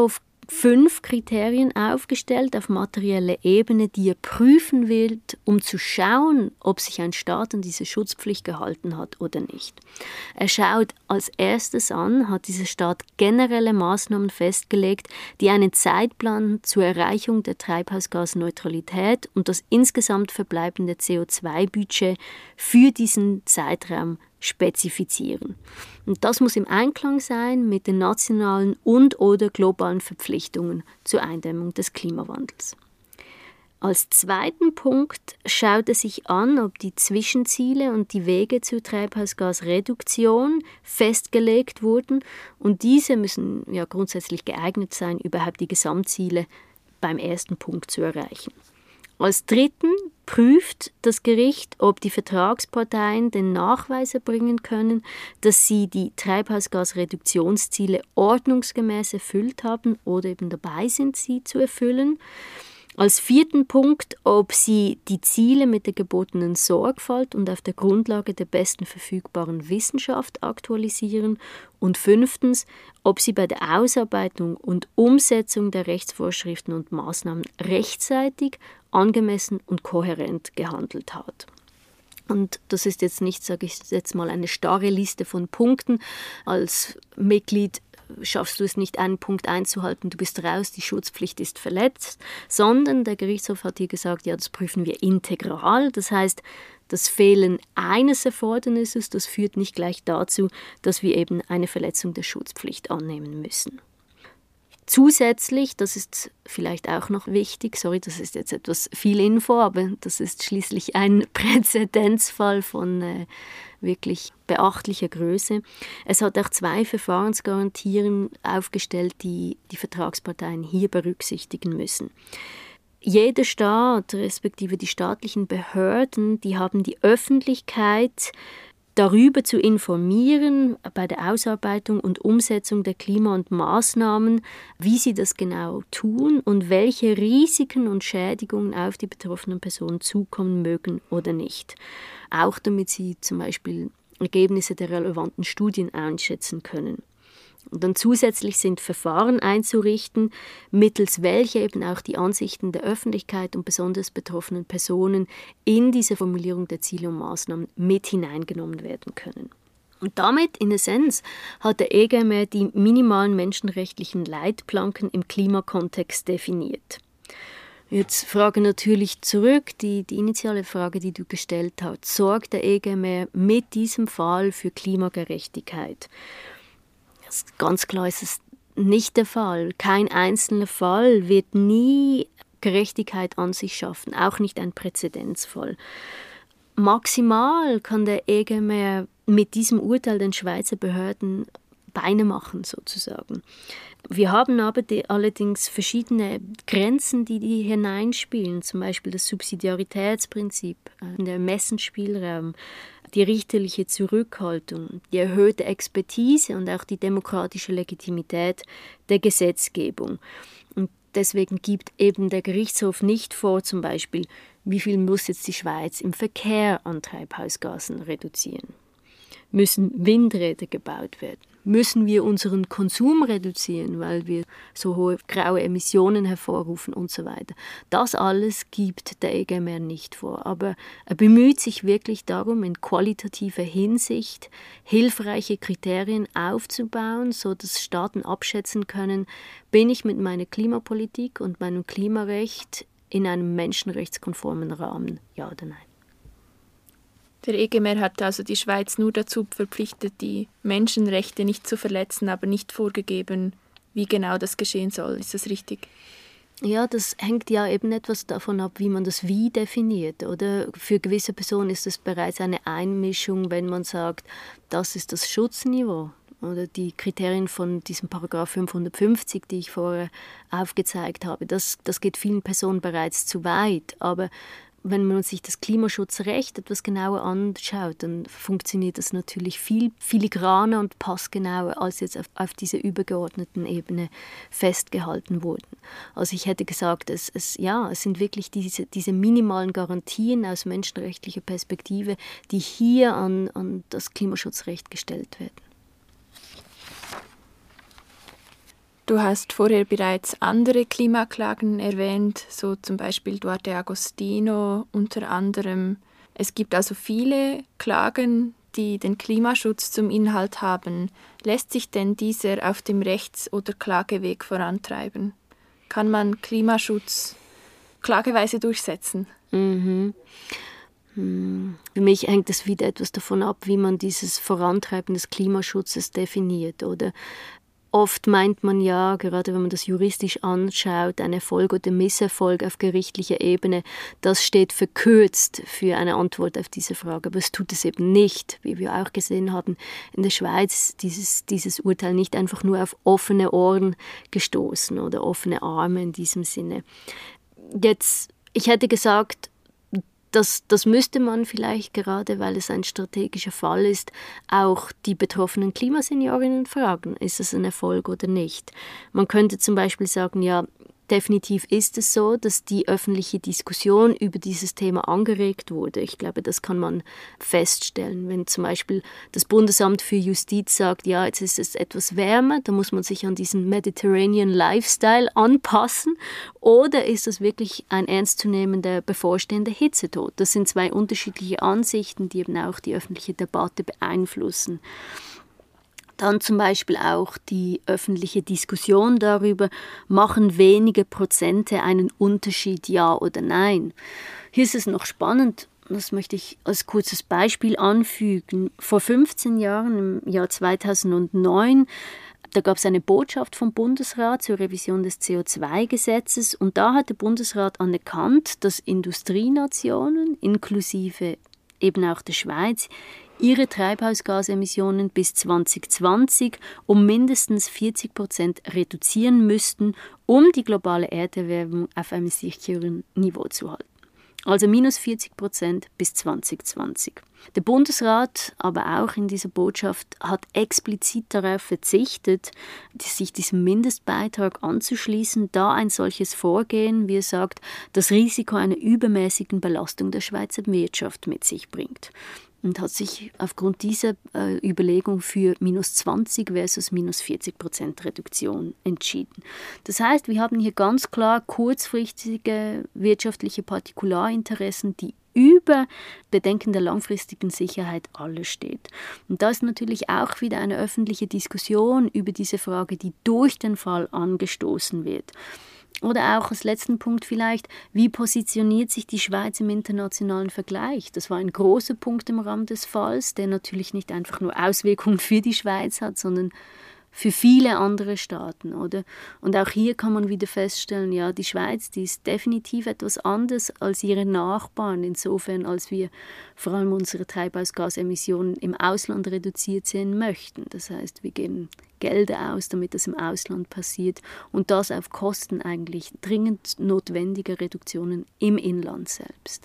fünf Kriterien aufgestellt auf materieller Ebene, die er prüfen will, um zu schauen, ob sich ein Staat an diese Schutzpflicht gehalten hat oder nicht. Er schaut als erstes an, hat dieser Staat generelle Maßnahmen festgelegt, die einen Zeitplan zur Erreichung der Treibhausgasneutralität und das insgesamt verbleibende C O zwei Budget für diesen Zeitraum spezifizieren. Und das muss im Einklang sein mit den nationalen und oder globalen Verpflichtungen zur Eindämmung des Klimawandels. Als zweiten Punkt schaut er sich an, ob die Zwischenziele und die Wege zur Treibhausgasreduktion festgelegt wurden, und diese müssen ja grundsätzlich geeignet sein, überhaupt die Gesamtziele beim ersten Punkt zu erreichen. Als dritten prüft das Gericht, ob die Vertragsparteien den Nachweis erbringen können, dass sie die Treibhausgasreduktionsziele ordnungsgemäß erfüllt haben oder eben dabei sind, sie zu erfüllen. Als vierten Punkt, ob sie die Ziele mit der gebotenen Sorgfalt und auf der Grundlage der besten verfügbaren Wissenschaft aktualisieren. Und fünftens, ob sie bei der Ausarbeitung und Umsetzung der Rechtsvorschriften und Maßnahmen rechtzeitig, angemessen und kohärent gehandelt hat. Und das ist jetzt nicht, sage ich jetzt mal, eine starre Liste von Punkten. Als Mitglied schaffst du es nicht, einen Punkt einzuhalten, du bist raus, die Schutzpflicht ist verletzt, sondern der Gerichtshof hat hier gesagt, ja, das prüfen wir integral. Das heißt, das Fehlen eines Erfordernisses, das führt nicht gleich dazu, dass wir eben eine Verletzung der Schutzpflicht annehmen müssen. Zusätzlich, das ist vielleicht auch noch wichtig, sorry, das ist jetzt etwas viel Info, aber das ist schließlich ein Präzedenzfall von äh, wirklich beachtlicher Größe. Es hat auch zwei Verfahrensgarantien aufgestellt, die die Vertragsparteien hier berücksichtigen müssen. Jeder Staat, respektive die staatlichen Behörden, die haben die Öffentlichkeit darüber zu informieren bei der Ausarbeitung und Umsetzung der Klima- und Maßnahmen, wie sie das genau tun und welche Risiken und Schädigungen auf die betroffenen Personen zukommen mögen oder nicht. Auch damit sie zum Beispiel Ergebnisse der relevanten Studien einschätzen können. Und dann zusätzlich sind Verfahren einzurichten, mittels welcher eben auch die Ansichten der Öffentlichkeit und besonders betroffenen Personen in diese Formulierung der Ziele und Maßnahmen mit hineingenommen werden können. Und damit, in Essenz, hat der E G M R die minimalen menschenrechtlichen Leitplanken im Klimakontext definiert. Jetzt Frage natürlich zurück, die, die initiale Frage, die du gestellt hast. Sorgt der E G M R mit diesem Fall für Klimagerechtigkeit? Ganz klar ist es nicht der Fall. Kein einzelner Fall wird nie Gerechtigkeit an sich schaffen, auch nicht ein Präzedenzfall. Maximal kann der E G M R mit diesem Urteil den Schweizer Behörden Beine machen, sozusagen. Wir haben aber die, allerdings verschiedene Grenzen, die die hineinspielen, zum Beispiel das Subsidiaritätsprinzip, der Ermessensspielraum, die richterliche Zurückhaltung, die erhöhte Expertise und auch die demokratische Legitimität der Gesetzgebung. Und deswegen gibt eben der Gerichtshof nicht vor, zum Beispiel, wie viel muss jetzt die Schweiz im Verkehr an Treibhausgasen reduzieren. Müssen Windräder gebaut werden? Müssen wir unseren Konsum reduzieren, weil wir so hohe graue Emissionen hervorrufen und so weiter. Das alles gibt der E G M R nicht vor. Aber er bemüht sich wirklich darum, in qualitativer Hinsicht hilfreiche Kriterien aufzubauen, sodass Staaten abschätzen können, bin ich mit meiner Klimapolitik und meinem Klimarecht in einem menschenrechtskonformen Rahmen, ja oder nein. Der E G M R hat also die Schweiz nur dazu verpflichtet, die Menschenrechte nicht zu verletzen, aber nicht vorgegeben, wie genau das geschehen soll. Ist das richtig? Ja, das hängt ja eben etwas davon ab, wie man das Wie definiert, oder? Für gewisse Personen ist es bereits eine Einmischung, wenn man sagt, das ist das Schutzniveau. Oder die Kriterien von diesem Paragraph fünfhundertfünfzig, die ich vorher aufgezeigt habe, das, das geht vielen Personen bereits zu weit. Aber wenn man sich das Klimaschutzrecht etwas genauer anschaut, dann funktioniert das natürlich viel filigraner und passgenauer, als jetzt auf, auf dieser übergeordneten Ebene festgehalten wurden. Also ich hätte gesagt, es, es, ja, es sind wirklich diese, diese minimalen Garantien aus menschenrechtlicher Perspektive, die hier an, an das Klimaschutzrecht gestellt werden. Du hast vorher bereits andere Klimaklagen erwähnt, so zum Beispiel Duarte Agostino unter anderem. Es gibt also viele Klagen, die den Klimaschutz zum Inhalt haben. Lässt sich denn dieser auf dem Rechts- oder Klageweg vorantreiben? Kann man Klimaschutz klageweise durchsetzen? Mhm. Für mich hängt es wieder etwas davon ab, wie man dieses Vorantreiben des Klimaschutzes definiert, oder? Oft meint man ja, gerade wenn man das juristisch anschaut, ein Erfolg oder Misserfolg auf gerichtlicher Ebene, das steht verkürzt für eine Antwort auf diese Frage. Aber es tut es eben nicht, wie wir auch gesehen haben, in der Schweiz dieses, dieses Urteil nicht einfach nur auf offene Ohren gestoßen oder offene Arme in diesem Sinne. Jetzt, ich hätte gesagt, Das, das müsste man vielleicht, gerade weil es ein strategischer Fall ist, auch die betroffenen Klimaseniorinnen fragen, ist es ein Erfolg oder nicht. Man könnte zum Beispiel sagen, ja, definitiv ist es so, dass die öffentliche Diskussion über dieses Thema angeregt wurde. Ich glaube, das kann man feststellen. Wenn zum Beispiel das Bundesamt für Justiz sagt, ja, jetzt ist es etwas wärmer, dann muss man sich an diesen Mediterranean Lifestyle anpassen. Oder ist das wirklich ein ernstzunehmender bevorstehender Hitzetod? Das sind zwei unterschiedliche Ansichten, die eben auch die öffentliche Debatte beeinflussen. Dann zum Beispiel auch die öffentliche Diskussion darüber, machen wenige Prozente einen Unterschied, ja oder nein. Hier ist es noch spannend, das möchte ich als kurzes Beispiel anfügen. Vor fünfzehn Jahren, im Jahr zweitausendneun, da gab es eine Botschaft vom Bundesrat zur Revision des C O zwei Gesetzes und da hat der Bundesrat anerkannt, dass Industrienationen, inklusive eben auch der Schweiz, ihre Treibhausgasemissionen bis zwanzig zwanzig um mindestens vierzig Prozent reduzieren müssten, um die globale Erderwärmung auf einem sicheren Niveau zu halten. Also minus vierzig Prozent bis zwanzig zwanzig. Der Bundesrat, aber auch in dieser Botschaft, hat explizit darauf verzichtet, sich diesem Mindestbeitrag anzuschließen, da ein solches Vorgehen, wie er sagt, das Risiko einer übermäßigen Belastung der Schweizer Wirtschaft mit sich bringt. Und hat sich aufgrund dieser äh, Überlegung für minus zwanzig versus minus vierzig Prozent Reduktion entschieden. Das heißt, wir haben hier ganz klar kurzfristige wirtschaftliche Partikularinteressen, die über Bedenken der langfristigen Sicherheit alle steht. Und da ist natürlich auch wieder eine öffentliche Diskussion über diese Frage, die durch den Fall angestoßen wird. Oder auch als letzten Punkt vielleicht, wie positioniert sich die Schweiz im internationalen Vergleich? Das war ein großer Punkt im Rahmen des Falls, der natürlich nicht einfach nur Auswirkungen für die Schweiz hat, sondern für viele andere Staaten, oder? Und auch hier kann man wieder feststellen, ja, die Schweiz, die ist definitiv etwas anders als ihre Nachbarn, insofern, als wir vor allem unsere Treibhausgasemissionen im Ausland reduziert sehen möchten. Das heißt, wir geben Gelder aus, damit das im Ausland passiert und das auf Kosten eigentlich dringend notwendiger Reduktionen im Inland selbst.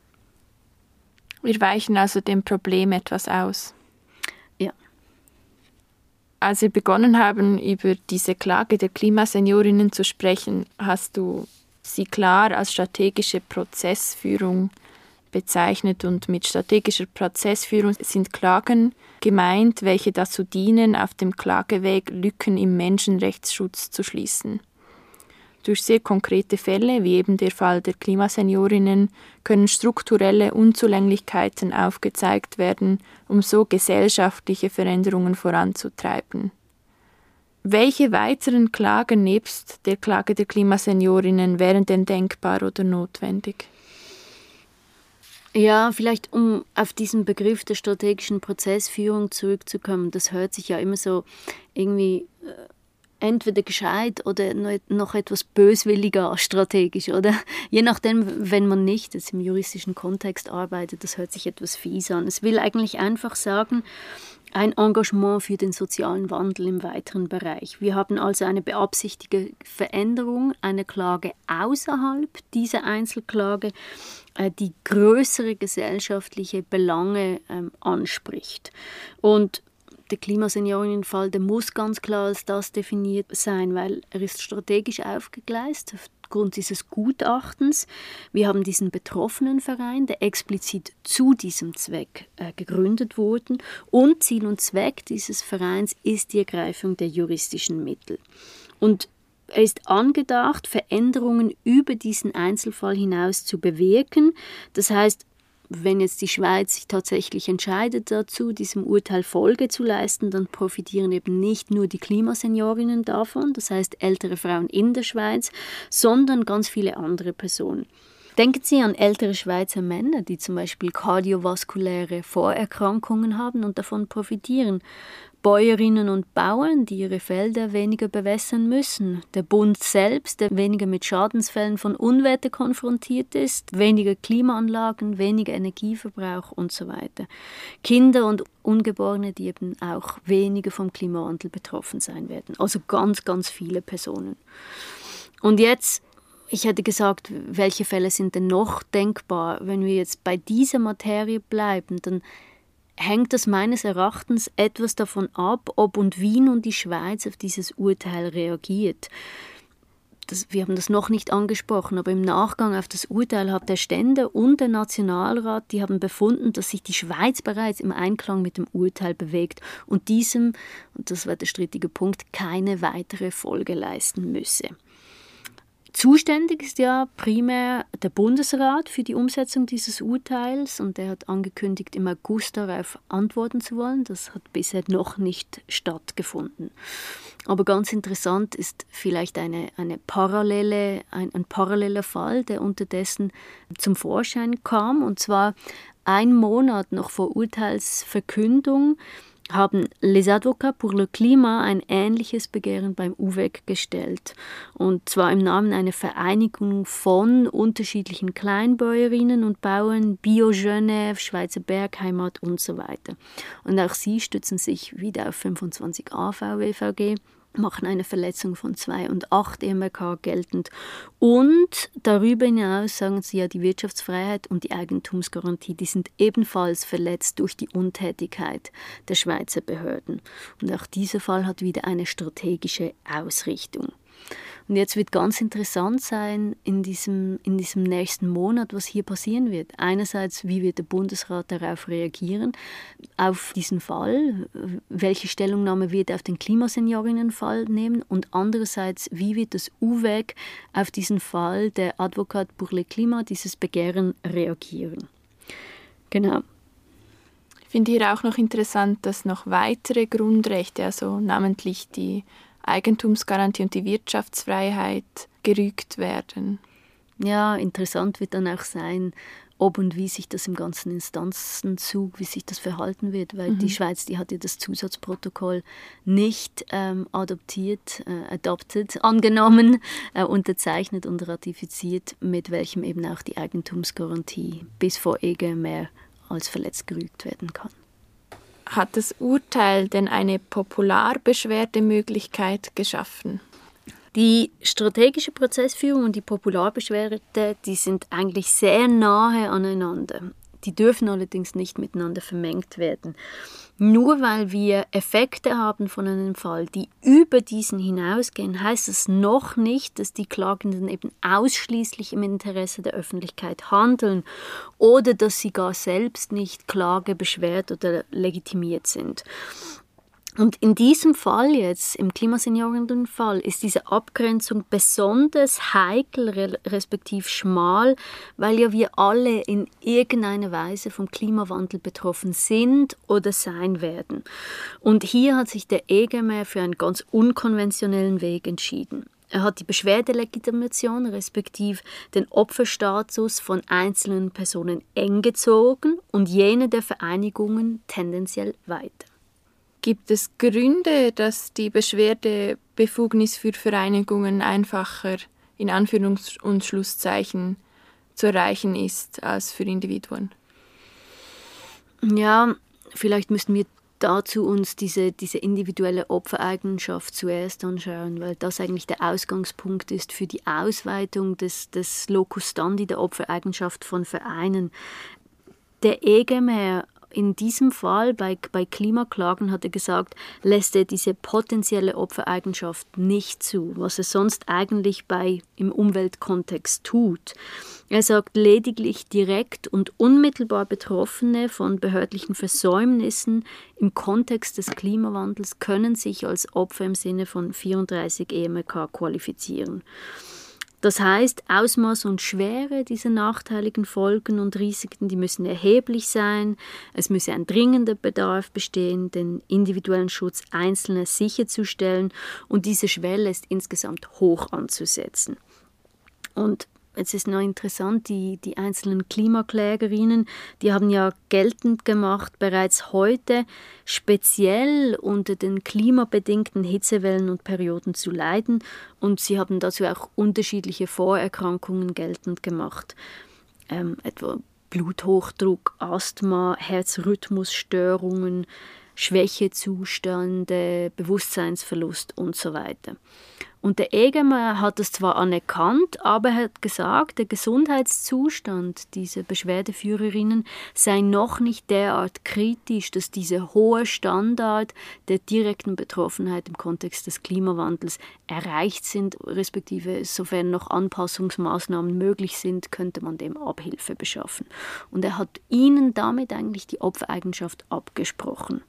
Wir weichen also dem Problem etwas aus. Ja. Als wir begonnen haben, über diese Klage der Klimaseniorinnen zu sprechen, hast du sie klar als strategische Prozessführung bezeichnet. Und mit strategischer Prozessführung sind Klagen gemeint, welche dazu dienen, auf dem Klageweg Lücken im Menschenrechtsschutz zu schließen. Durch sehr konkrete Fälle, wie eben der Fall der Klimaseniorinnen, können strukturelle Unzulänglichkeiten aufgezeigt werden, um so gesellschaftliche Veränderungen voranzutreiben. Welche weiteren Klagen nebst der Klage der Klimaseniorinnen wären denn denkbar oder notwendig? Ja, vielleicht um auf diesen Begriff der strategischen Prozessführung zurückzukommen, das hört sich ja immer so irgendwie äh, entweder gescheit oder noch etwas böswilliger strategisch, oder? Je nachdem, wenn man nicht jetzt im juristischen Kontext arbeitet, das hört sich etwas fies an. Es will eigentlich einfach sagen, ein Engagement für den sozialen Wandel im weiteren Bereich. Wir haben also eine beabsichtigte Veränderung, eine Klage außerhalb dieser Einzelklage, äh, die größere gesellschaftliche Belange ähm, anspricht. Und der Klimaseniorinnenfall, der muss ganz klar als das definiert sein, weil er ist strategisch aufgegleist aufgrund dieses Gutachtens. Wir haben diesen Betroffenenverein, der explizit zu diesem Zweck äh, gegründet wurde. Und Ziel und Zweck dieses Vereins ist die Ergreifung der juristischen Mittel. Und er ist angedacht, Veränderungen über diesen Einzelfall hinaus zu bewirken. Das heißt, wenn jetzt die Schweiz sich tatsächlich entscheidet dazu, diesem Urteil Folge zu leisten, dann profitieren eben nicht nur die Klimaseniorinnen davon, das heißt ältere Frauen in der Schweiz, sondern ganz viele andere Personen. Denken Sie an ältere Schweizer Männer, die zum Beispiel kardiovaskuläre Vorerkrankungen haben und davon profitieren. Bäuerinnen und Bauern, die ihre Felder weniger bewässern müssen. Der Bund selbst, der weniger mit Schadensfällen von Unwetter konfrontiert ist. Weniger Klimaanlagen, weniger Energieverbrauch und so weiter. Kinder und Ungeborene, die eben auch weniger vom Klimawandel betroffen sein werden. Also ganz, ganz viele Personen. Und jetzt, ich hätte gesagt, welche Fälle sind denn noch denkbar? Wenn wir jetzt bei dieser Materie bleiben, dann hängt das meines Erachtens etwas davon ab, ob und wie nun die Schweiz auf dieses Urteil reagiert. Das, wir haben das noch nicht angesprochen, aber im Nachgang auf das Urteil hat der Stände und der Nationalrat, die haben befunden, dass sich die Schweiz bereits im Einklang mit dem Urteil bewegt und diesem, und das war der strittige Punkt, keine weitere Folge leisten müsse. Zuständig ist ja primär der Bundesrat für die Umsetzung dieses Urteils und er hat angekündigt, im August darauf antworten zu wollen. Das hat bisher noch nicht stattgefunden. Aber ganz interessant ist vielleicht eine, eine parallele, ein, ein paralleler Fall, der unterdessen zum Vorschein kam. Und zwar ein Monat noch vor Urteilsverkündung haben Les Avocats pour le Climat ein ähnliches Begehren beim U W E C gestellt. Und zwar im Namen einer Vereinigung von unterschiedlichen Kleinbäuerinnen und Bauern, Bio-Genève, Schweizer Bergheimat und so weiter. Und auch sie stützen sich wieder auf fünfundzwanzig a V W V G, machen eine Verletzung von zwei und acht E M R K geltend. Und darüber hinaus sagen sie ja, die Wirtschaftsfreiheit und die Eigentumsgarantie, die sind ebenfalls verletzt durch die Untätigkeit der Schweizer Behörden. Und auch dieser Fall hat wieder eine strategische Ausrichtung. Und jetzt wird ganz interessant sein in diesem, in diesem nächsten Monat, was hier passieren wird. Einerseits, wie wird der Bundesrat darauf reagieren, auf diesen Fall, welche Stellungnahme wird er auf den Klimaseniorinnenfall nehmen und andererseits, wie wird das U W E C auf diesen Fall der Advocat pour le Climat, dieses Begehren, reagieren. Genau. Ich finde hier auch noch interessant, dass noch weitere Grundrechte, also namentlich die Eigentumsgarantie und die Wirtschaftsfreiheit gerügt werden. Ja, interessant wird dann auch sein, ob und wie sich das im ganzen Instanzenzug, wie sich das verhalten wird, weil mhm. die Schweiz, die hat ja das Zusatzprotokoll nicht ähm, adoptiert, äh, adopted, angenommen, äh, unterzeichnet und ratifiziert, mit welchem eben auch die Eigentumsgarantie bis vor E G M R als verletzt gerügt werden kann. Hat das Urteil denn eine Popularbeschwerdemöglichkeit geschaffen? Die strategische Prozessführung und die Popularbeschwerde, die sind eigentlich sehr nahe aneinander. Die dürfen allerdings nicht miteinander vermengt werden. Nur weil wir Effekte haben von einem Fall, die über diesen hinausgehen, heißt es noch nicht, dass die Klagenden eben ausschließlich im Interesse der Öffentlichkeit handeln oder dass sie gar selbst nicht klage-, beschwert- oder legitimiert sind. Und in diesem Fall jetzt, im Klimaseniorinnenfall, ist diese Abgrenzung besonders heikel, respektive schmal, weil ja wir alle in irgendeiner Weise vom Klimawandel betroffen sind oder sein werden. Und hier hat sich der E G M R für einen ganz unkonventionellen Weg entschieden. Er hat die Beschwerdelegitimation, respektive den Opferstatus von einzelnen Personen eng gezogen und jene der Vereinigungen tendenziell weiter. Gibt es Gründe, dass die Beschwerdebefugnis für Vereinigungen einfacher, in Anführungs- und Schlusszeichen, zu erreichen ist als für Individuen? Ja, vielleicht müssten wir dazu uns diese, diese individuelle Opfereigenschaft zuerst anschauen, weil das eigentlich der Ausgangspunkt ist für die Ausweitung des, des Locus Standi, der Opfereigenschaft von Vereinen. Der E G M R in diesem Fall bei, bei Klimaklagen, hat er gesagt, lässt er diese potenzielle Opfereigenschaft nicht zu, was er sonst eigentlich bei, im Umweltkontext tut. Er sagt lediglich direkt und unmittelbar Betroffene von behördlichen Versäumnissen im Kontext des Klimawandels können sich als Opfer im Sinne von vierunddreißig E M K qualifizieren. Das heißt, Ausmaß und Schwere dieser nachteiligen Folgen und Risiken, die müssen erheblich sein. Es müsse ein dringender Bedarf bestehen, den individuellen Schutz Einzelner sicherzustellen, und diese Schwelle ist insgesamt hoch anzusetzen. Und jetzt ist noch interessant, die, die einzelnen Klimaklägerinnen, die haben ja geltend gemacht, bereits heute speziell unter den klimabedingten Hitzewellen und Perioden zu leiden, und sie haben dazu auch unterschiedliche Vorerkrankungen geltend gemacht, ähm, etwa Bluthochdruck, Asthma, Herzrhythmusstörungen, Schwächezustände, Bewusstseinsverlust und so weiter. Und der Egemer hat es zwar anerkannt, aber er hat gesagt, der Gesundheitszustand dieser Beschwerdeführerinnen sei noch nicht derart kritisch, dass dieser hohe Standard der direkten Betroffenheit im Kontext des Klimawandels erreicht sind, respektive sofern noch Anpassungsmaßnahmen möglich sind, könnte man dem Abhilfe beschaffen. Und er hat ihnen damit eigentlich die Opfereigenschaft abgesprochen.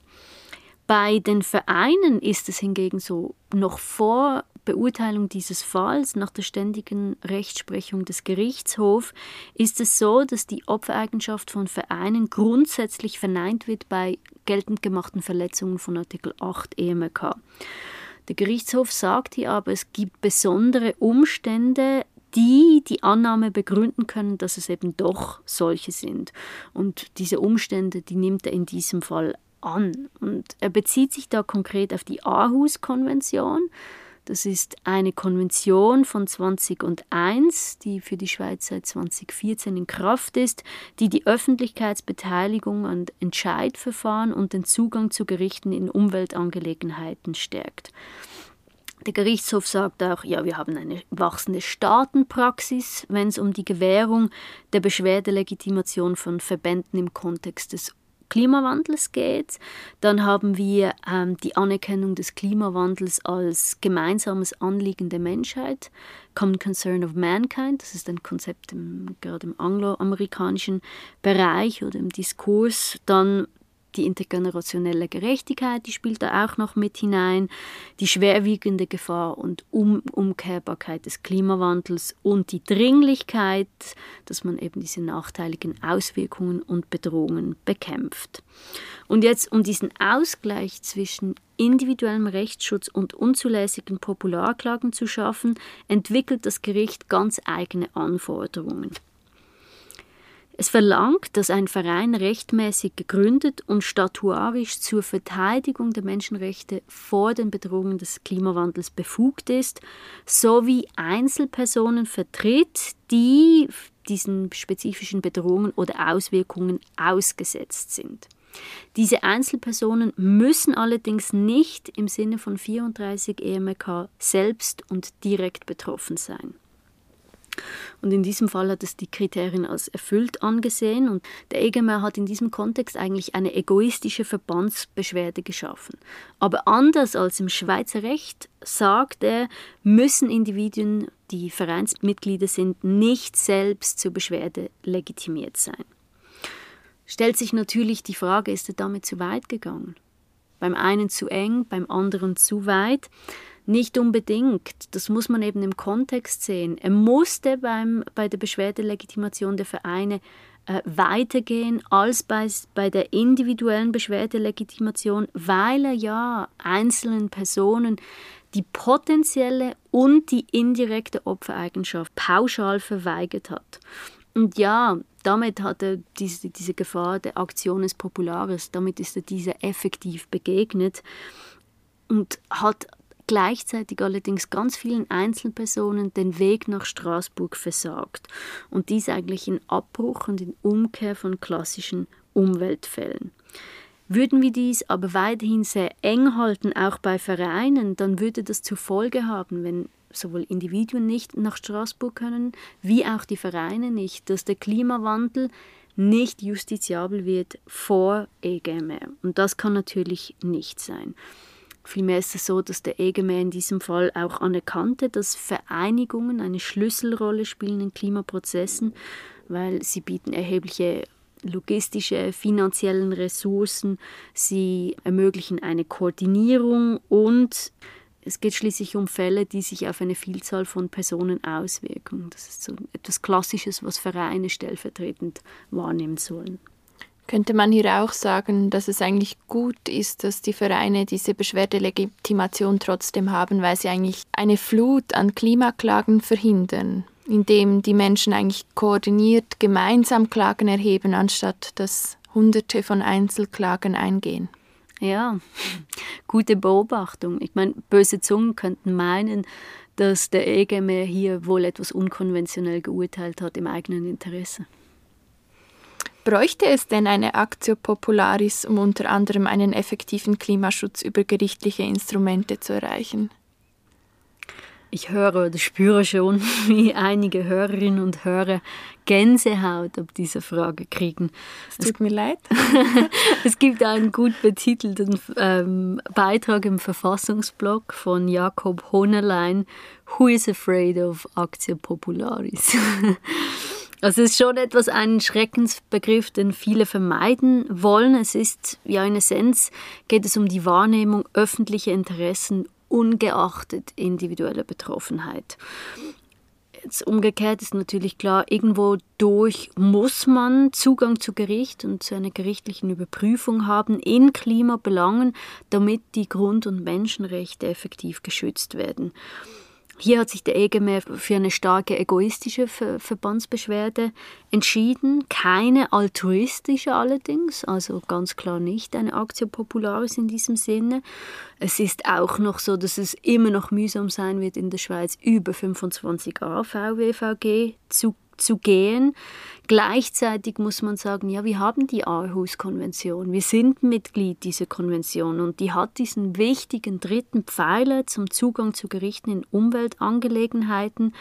Bei den Vereinen ist es hingegen so, noch vor Beurteilung dieses Falls nach der ständigen Rechtsprechung des Gerichtshofs ist es so, dass die Opfereigenschaft von Vereinen grundsätzlich verneint wird bei geltend gemachten Verletzungen von Artikel acht E M K. Der Gerichtshof sagt hier aber, es gibt besondere Umstände, die die Annahme begründen können, dass es eben doch solche sind. Und diese Umstände, die nimmt er in diesem Fall an. Und er bezieht sich da konkret auf die Aarhus-Konvention. Das ist eine Konvention von zweitausendeins, die für die Schweiz seit zweitausendvierzehn in Kraft ist, die die Öffentlichkeitsbeteiligung an Entscheidverfahren und den Zugang zu Gerichten in Umweltangelegenheiten stärkt. Der Gerichtshof sagt auch, ja, wir haben eine wachsende Staatenpraxis, wenn es um die Gewährung der Beschwerdelegitimation von Verbänden im Kontext des Klimawandels geht. Dann haben wir ähm, die Anerkennung des Klimawandels als gemeinsames Anliegen der Menschheit, Common Concern of Mankind, das ist ein Konzept im, gerade im angloamerikanischen Bereich oder im Diskurs. Dann die intergenerationelle Gerechtigkeit, die spielt da auch noch mit hinein, die schwerwiegende Gefahr und um- Umkehrbarkeit des Klimawandels und die Dringlichkeit, dass man eben diese nachteiligen Auswirkungen und Bedrohungen bekämpft. Und jetzt, um diesen Ausgleich zwischen individuellem Rechtsschutz und unzulässigen Popularklagen zu schaffen, entwickelt das Gericht ganz eigene Anforderungen. Es verlangt, dass ein Verein rechtmäßig gegründet und statuarisch zur Verteidigung der Menschenrechte vor den Bedrohungen des Klimawandels befugt ist, sowie Einzelpersonen vertritt, die diesen spezifischen Bedrohungen oder Auswirkungen ausgesetzt sind. Diese Einzelpersonen müssen allerdings nicht im Sinne von vierunddreißig E M K selbst und direkt betroffen sein. Und in diesem Fall hat es die Kriterien als erfüllt angesehen, und der EGMR hat in diesem Kontext eigentlich eine egoistische Verbandsbeschwerde geschaffen. Aber anders als im Schweizer Recht, sagt er, müssen Individuen, die Vereinsmitglieder sind, nicht selbst zur Beschwerde legitimiert sein. Stellt sich natürlich die Frage, ist er damit zu weit gegangen? Beim einen zu eng, beim anderen zu weit? Nicht unbedingt. Das muss man eben im Kontext sehen. Er musste beim, bei der Beschwerdelegitimation der Vereine äh, weitergehen als bei, bei der individuellen Beschwerdelegitimation, weil er ja einzelnen Personen die potenzielle und die indirekte Opfereigenschaft pauschal verweigert hat. Und ja, damit hat er diese, diese Gefahr der Actiones Populares, damit ist er dieser effektiv begegnet und hat gleichzeitig allerdings ganz vielen Einzelpersonen den Weg nach Straßburg versagt. Und dies eigentlich in Abbruch und in Umkehr von klassischen Umweltfällen. Würden wir dies aber weiterhin sehr eng halten, auch bei Vereinen, dann würde das zur Folge haben, wenn sowohl Individuen nicht nach Straßburg können, wie auch die Vereine nicht, dass der Klimawandel nicht justiziabel wird vor E G M R. Und das kann natürlich nicht sein. Vielmehr ist es so, dass der E G M R in diesem Fall auch anerkannte, dass Vereinigungen eine Schlüsselrolle spielen in Klimaprozessen, weil sie bieten erhebliche logistische, finanzielle Ressourcen, sie ermöglichen eine Koordinierung und es geht schließlich um Fälle, die sich auf eine Vielzahl von Personen auswirken. Das ist so etwas Klassisches, was Vereine stellvertretend wahrnehmen sollen. Könnte man hier auch sagen, dass es eigentlich gut ist, dass die Vereine diese Beschwerdelegitimation trotzdem haben, weil sie eigentlich eine Flut an Klimaklagen verhindern, indem die Menschen eigentlich koordiniert gemeinsam Klagen erheben, anstatt dass Hunderte von Einzelklagen eingehen? Ja, gute Beobachtung. Ich meine, böse Zungen könnten meinen, dass der E G M R hier wohl etwas unkonventionell geurteilt hat im eigenen Interesse. Bräuchte es denn eine Actio Popularis, um unter anderem einen effektiven Klimaschutz über gerichtliche Instrumente zu erreichen? Ich höre oder spüre schon, wie einige Hörerinnen und Hörer Gänsehaut ab dieser Frage kriegen. Es tut es, mir leid. Es gibt einen gut betitelten ähm, Beitrag im Verfassungsblog von Jakob Honerlein, Who is afraid of Actio Popularis? Also es ist schon etwas ein Schreckensbegriff, den viele vermeiden wollen. Es ist, ja in Essenz, geht es um die Wahrnehmung öffentlicher Interessen ungeachtet individueller Betroffenheit. Jetzt umgekehrt ist natürlich klar, irgendwo durch muss man Zugang zu Gericht und zu einer gerichtlichen Überprüfung haben in Klimabelangen, damit die Grund- und Menschenrechte effektiv geschützt werden. Hier hat sich der E G M R für eine starke egoistische Ver- Verbandsbeschwerde entschieden, keine altruistische allerdings, also ganz klar nicht eine Actio Popularis in diesem Sinne. Es ist auch noch so, dass es immer noch mühsam sein wird, in der Schweiz über fünfundzwanzig a V W V G zu zu gehen. Gleichzeitig muss man sagen, ja, wir haben die Aarhus-Konvention, wir sind Mitglied dieser Konvention und die hat diesen wichtigen dritten Pfeiler zum Zugang zu Gerichten in Umweltangelegenheiten,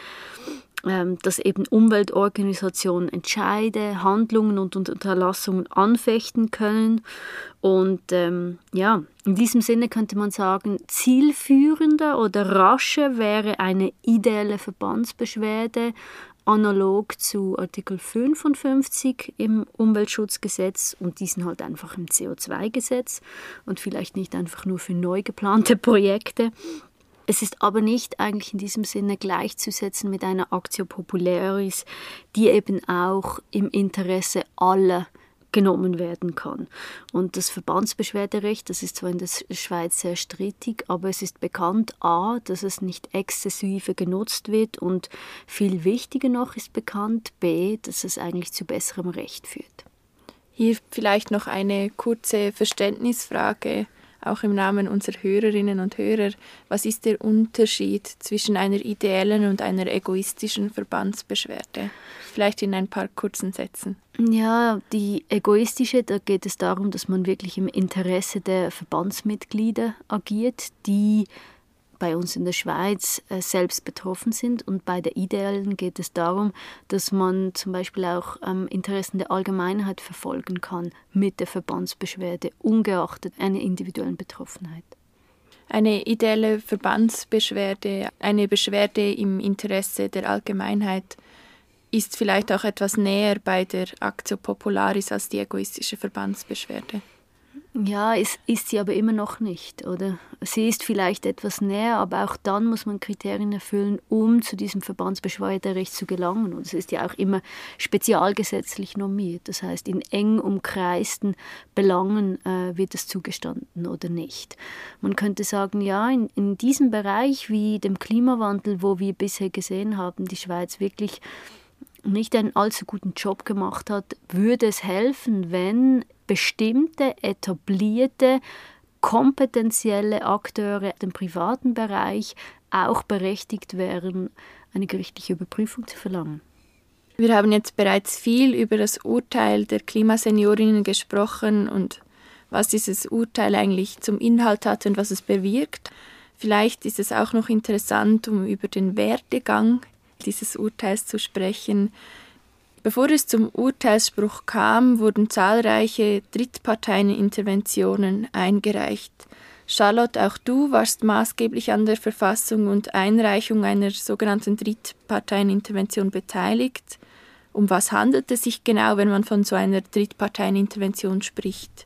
ähm, dass eben Umweltorganisationen Entscheide, Handlungen und Unterlassungen anfechten können. Und ähm, ja, in diesem Sinne könnte man sagen, zielführender oder rascher wäre eine ideelle Verbandsbeschwerde, analog zu Artikel fünfundfünfzig im Umweltschutzgesetz und diesen halt einfach im C O zwei Gesetz und vielleicht nicht einfach nur für neu geplante Projekte. Es ist aber nicht eigentlich in diesem Sinne gleichzusetzen mit einer Actio Popularis, die eben auch im Interesse aller genommen werden kann. Und das Verbandsbeschwerderecht, das ist zwar in der Schweiz sehr strittig, aber es ist bekannt, a, dass es nicht exzessive genutzt wird und viel wichtiger noch ist bekannt, b, dass es eigentlich zu besserem Recht führt. Hier vielleicht noch eine kurze Verständnisfrage, auch im Namen unserer Hörerinnen und Hörer. Was ist der Unterschied zwischen einer ideellen und einer egoistischen Verbandsbeschwerde? Vielleicht in ein paar kurzen Sätzen. Ja, die egoistische, da geht es darum, dass man wirklich im Interesse der Verbandsmitglieder agiert, die bei uns in der Schweiz äh, selbst betroffen sind. Und bei der ideellen geht es darum, dass man zum Beispiel auch ähm, Interessen der Allgemeinheit verfolgen kann mit der Verbandsbeschwerde, ungeachtet einer individuellen Betroffenheit. Eine ideelle Verbandsbeschwerde, eine Beschwerde im Interesse der Allgemeinheit, ist vielleicht auch etwas näher bei der Actio Popularis als die egoistische Verbandsbeschwerde. Ja, ist, ist sie aber immer noch nicht, oder? Sie ist vielleicht etwas näher, aber auch dann muss man Kriterien erfüllen, um zu diesem Verbandsbeschwerderecht zu gelangen. Und es ist ja auch immer spezialgesetzlich normiert. Das heißt, in eng umkreisten Belangen äh, wird es zugestanden oder nicht. Man könnte sagen, ja, in, in diesem Bereich wie dem Klimawandel, wo wir bisher gesehen haben, die Schweiz wirklich nicht einen allzu guten Job gemacht hat, würde es helfen, wenn bestimmte, etablierte, kompetentielle Akteure im privaten Bereich auch berechtigt wären, eine gerichtliche Überprüfung zu verlangen. Wir haben jetzt bereits viel über das Urteil der Klimaseniorinnen gesprochen und was dieses Urteil eigentlich zum Inhalt hat und was es bewirkt. Vielleicht ist es auch noch interessant, um über den Werdegang dieses Urteils zu sprechen. Bevor es zum Urteilsspruch kam, wurden zahlreiche Drittparteieninterventionen eingereicht. Charlotte, auch du warst maßgeblich an der Verfassung und Einreichung einer sogenannten Drittparteienintervention beteiligt. Um was handelt es sich genau, wenn man von so einer Drittparteienintervention spricht?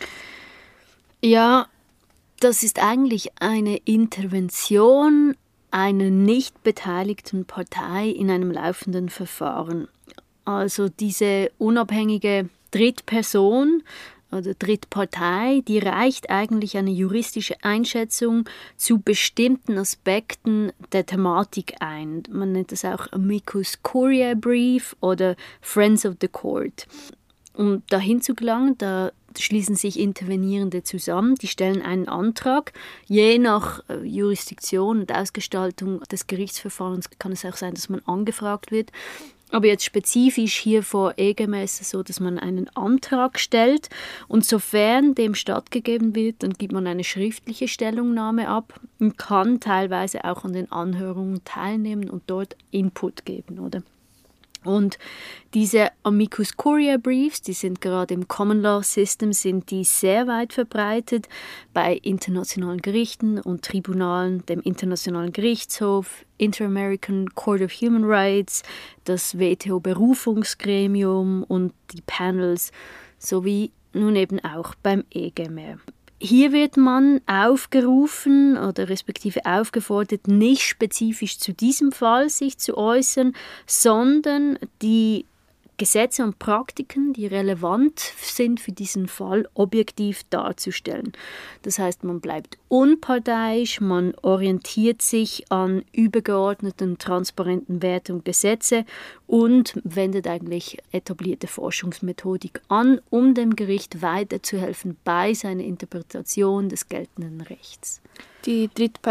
Ja, das ist eigentlich eine Intervention einer nicht beteiligten Partei in einem laufenden Verfahren. Also diese unabhängige Drittperson oder Drittpartei, die reicht eigentlich eine juristische Einschätzung zu bestimmten Aspekten der Thematik ein. Man nennt das auch Amicus Curiae Brief oder Friends of the Court. Um dahin zu gelangen, da schließen sich Intervenierende zusammen, die stellen einen Antrag. Je nach Jurisdiktion und Ausgestaltung des Gerichtsverfahrens kann es auch sein, dass man angefragt wird. Aber jetzt spezifisch hier vor E G M ist es so, dass man einen Antrag stellt und sofern dem stattgegeben wird, dann gibt man eine schriftliche Stellungnahme ab und kann teilweise auch an den Anhörungen teilnehmen und dort Input geben, oder? Und diese Amicus Curiae Briefs, die sind gerade im Common Law System, sind die sehr weit verbreitet bei internationalen Gerichten und Tribunalen, dem Internationalen Gerichtshof, Inter-American Court of Human Rights, das W T O-Berufungsgremium und die Panels, sowie nun eben auch beim E G M R. Hier wird man aufgerufen oder respektive aufgefordert, nicht spezifisch zu diesem Fall sich zu äußern, sondern die Gesetze und Praktiken, die relevant sind für diesen Fall, objektiv darzustellen. Das heißt, man bleibt unparteiisch, man orientiert sich an übergeordneten, transparenten Werten und Gesetze und wendet eigentlich etablierte Forschungsmethodik an, um dem Gericht weiterzuhelfen bei seiner Interpretation des geltenden Rechts. Die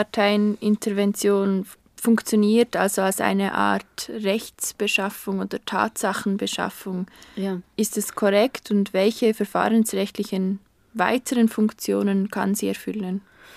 Drittparteienintervention funktioniert also als eine Art Rechtsbeschaffung oder Tatsachenbeschaffung. Ja. Ist es korrekt und welche verfahrensrechtlichen weiteren Funktionen kann sie erfüllen?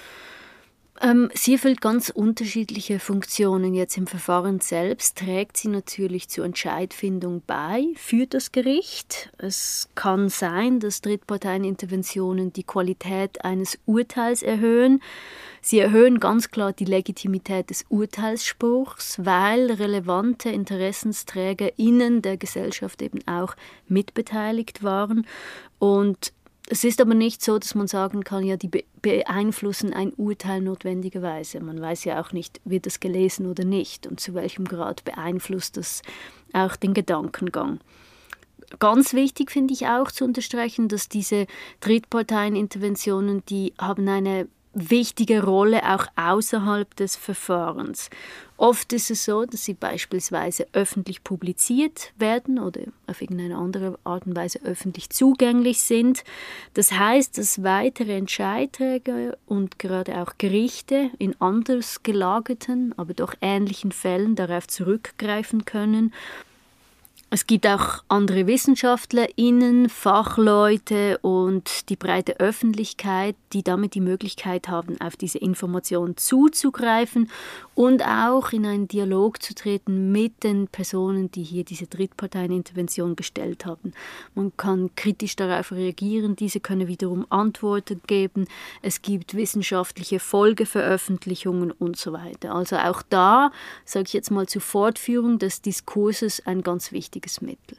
Ähm, sie erfüllt ganz unterschiedliche Funktionen. Jetzt im Verfahren selbst trägt sie natürlich zur Entscheidfindung bei für das Gericht. Es kann sein, dass Drittparteieninterventionen die Qualität eines Urteils erhöhen. Sie erhöhen ganz klar die Legitimität des Urteilsspruchs, weil relevante InteressensträgerInnen der Gesellschaft eben auch mitbeteiligt waren. Und es ist aber nicht so, dass man sagen kann, ja, die beeinflussen ein Urteil notwendigerweise. Man weiß ja auch nicht, wird das gelesen oder nicht und zu welchem Grad beeinflusst das auch den Gedankengang. Ganz wichtig finde ich auch zu unterstreichen, dass diese Drittparteieninterventionen, die haben eine wichtige Rolle auch außerhalb des Verfahrens. Oft ist es so, dass sie beispielsweise öffentlich publiziert werden oder auf irgendeine andere Art und Weise öffentlich zugänglich sind. Das heißt, dass weitere Entscheidträger und gerade auch Gerichte in anders gelagerten, aber doch ähnlichen Fällen darauf zurückgreifen können. Es gibt auch andere WissenschaftlerInnen, Fachleute und die breite Öffentlichkeit, die damit die Möglichkeit haben, auf diese Informationen zuzugreifen und auch in einen Dialog zu treten mit den Personen, die hier diese Drittparteienintervention gestellt haben. Man kann kritisch darauf reagieren, diese können wiederum Antworten geben. Es gibt wissenschaftliche Folgeveröffentlichungen und so weiter. Also auch da, sage ich jetzt mal, zur Fortführung des Diskurses ein ganz wichtiges Mittel.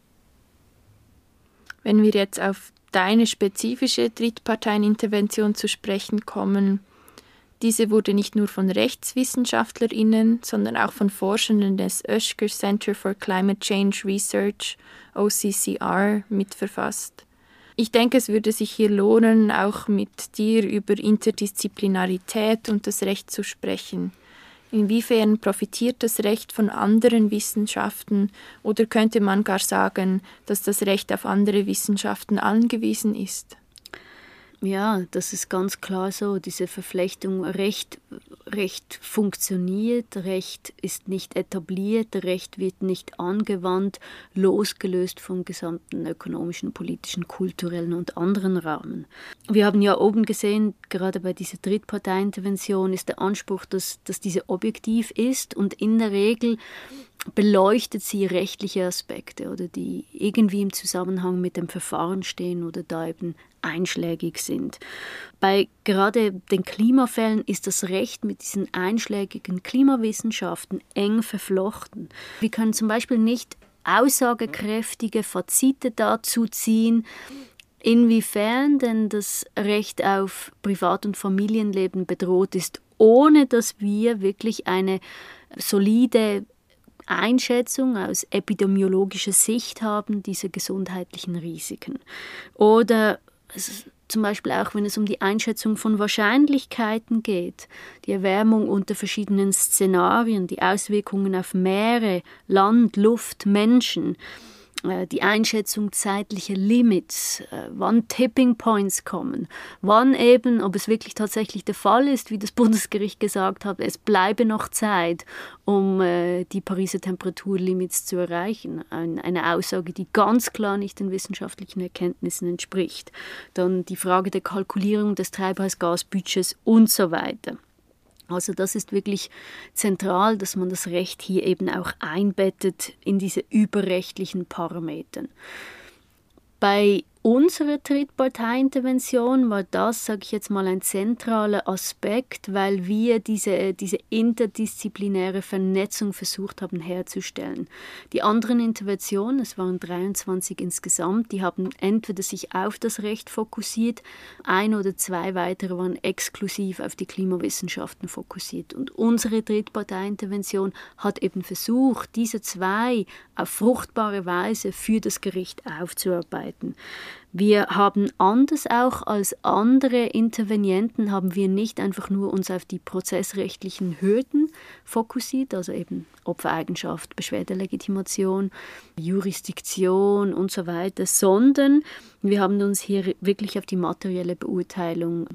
Wenn wir jetzt auf deine spezifische Drittparteienintervention zu sprechen kommen, diese wurde nicht nur von RechtswissenschaftlerInnen, sondern auch von Forschenden des Oeschger Center for Climate Change Research, O C C R, mitverfasst. Ich denke, es würde sich hier lohnen, auch mit dir über Interdisziplinarität und das Recht zu sprechen. Inwiefern profitiert das Recht von anderen Wissenschaften oder könnte man gar sagen, dass das Recht auf andere Wissenschaften angewiesen ist? Ja, das ist ganz klar so, diese Verflechtung. Recht, Recht funktioniert, Recht ist nicht etabliert, Recht wird nicht angewandt, losgelöst vom gesamten ökonomischen, politischen, kulturellen und anderen Rahmen. Wir haben ja oben gesehen, gerade bei dieser Drittparteiintervention ist der Anspruch, dass, dass diese objektiv ist und in der Regel beleuchtet sie rechtliche Aspekte oder die irgendwie im Zusammenhang mit dem Verfahren stehen oder da eben einschlägig sind. Bei gerade den Klimafällen ist das Recht mit diesen einschlägigen Klimawissenschaften eng verflochten. Wir können zum Beispiel nicht aussagekräftige Fazite dazu ziehen, inwiefern denn das Recht auf Privat- und Familienleben bedroht ist, ohne dass wir wirklich eine solide Einschätzung aus epidemiologischer Sicht haben, diese gesundheitlichen Risiken. Oder zum Beispiel auch, wenn es um die Einschätzung von Wahrscheinlichkeiten geht, die Erwärmung unter verschiedenen Szenarien, die Auswirkungen auf Meere, Land, Luft, Menschen, die Einschätzung zeitlicher Limits, wann Tipping Points kommen, wann eben, ob es wirklich tatsächlich der Fall ist, wie das Bundesgericht gesagt hat, es bleibe noch Zeit, um die Pariser Temperaturlimits zu erreichen. Eine Aussage, die ganz klar nicht den wissenschaftlichen Erkenntnissen entspricht. Dann die Frage der Kalkulierung des Treibhausgasbudgets und so weiter. Also das ist wirklich zentral, dass man das Recht hier eben auch einbettet in diese überrechtlichen Parameter. Bei unserer Drittparteiintervention war das, sage ich jetzt mal, ein zentraler Aspekt, weil wir diese, diese interdisziplinäre Vernetzung versucht haben herzustellen. Die anderen Interventionen, es waren dreiundzwanzig insgesamt, die haben entweder sich auf das Recht fokussiert, ein oder zwei weitere waren exklusiv auf die Klimawissenschaften fokussiert. Und unsere Drittparteiintervention hat eben versucht, diese zwei auf fruchtbare Weise für das Gericht aufzuarbeiten. Wir haben anders auch als andere Intervenienten, haben wir nicht einfach nur uns auf die prozessrechtlichen Hürden fokussiert, also eben Opfereigenschaft, Beschwerdelegitimation, Jurisdiktion und so weiter, sondern wir haben uns hier wirklich auf die materielle Beurteilung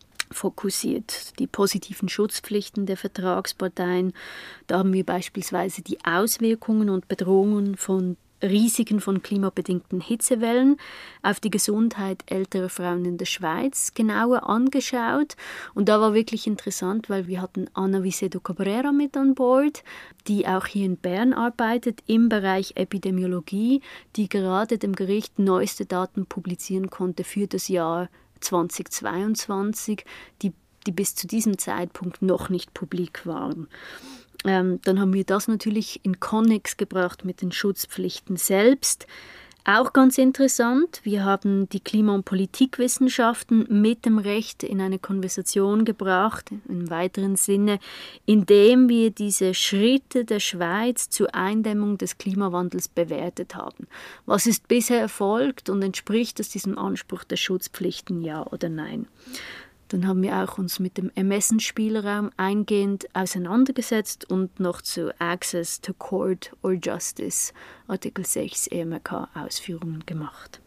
fokussiert. Die positiven Schutzpflichten der Vertragsparteien, da haben wir beispielsweise die Auswirkungen und Bedrohungen von Risiken von klimabedingten Hitzewellen auf die Gesundheit älterer Frauen in der Schweiz genauer angeschaut. Und da war wirklich interessant, weil wir hatten Ana Vicedo Cabrera mit an Bord, die auch hier in Bern arbeitet im Bereich Epidemiologie, die gerade dem Gericht neueste Daten publizieren konnte für das Jahr zweitausendzweiundzwanzig, die, die bis zu diesem Zeitpunkt noch nicht publik waren. Ähm, dann haben wir das natürlich in Konnex gebracht mit den Schutzpflichten selbst. Auch ganz interessant, wir haben die Klima- und Politikwissenschaften mit dem Recht in eine Konversation gebracht, im weiteren Sinne, indem wir diese Schritte der Schweiz zur Eindämmung des Klimawandels bewertet haben. Was ist bisher erfolgt und entspricht es diesem Anspruch der Schutzpflichten, ja oder nein? Dann haben wir auch uns mit dem Ermessensspielraum eingehend auseinandergesetzt und noch zu Access to Court or Justice, Artikel sechs E M R K, Ausführungen gemacht.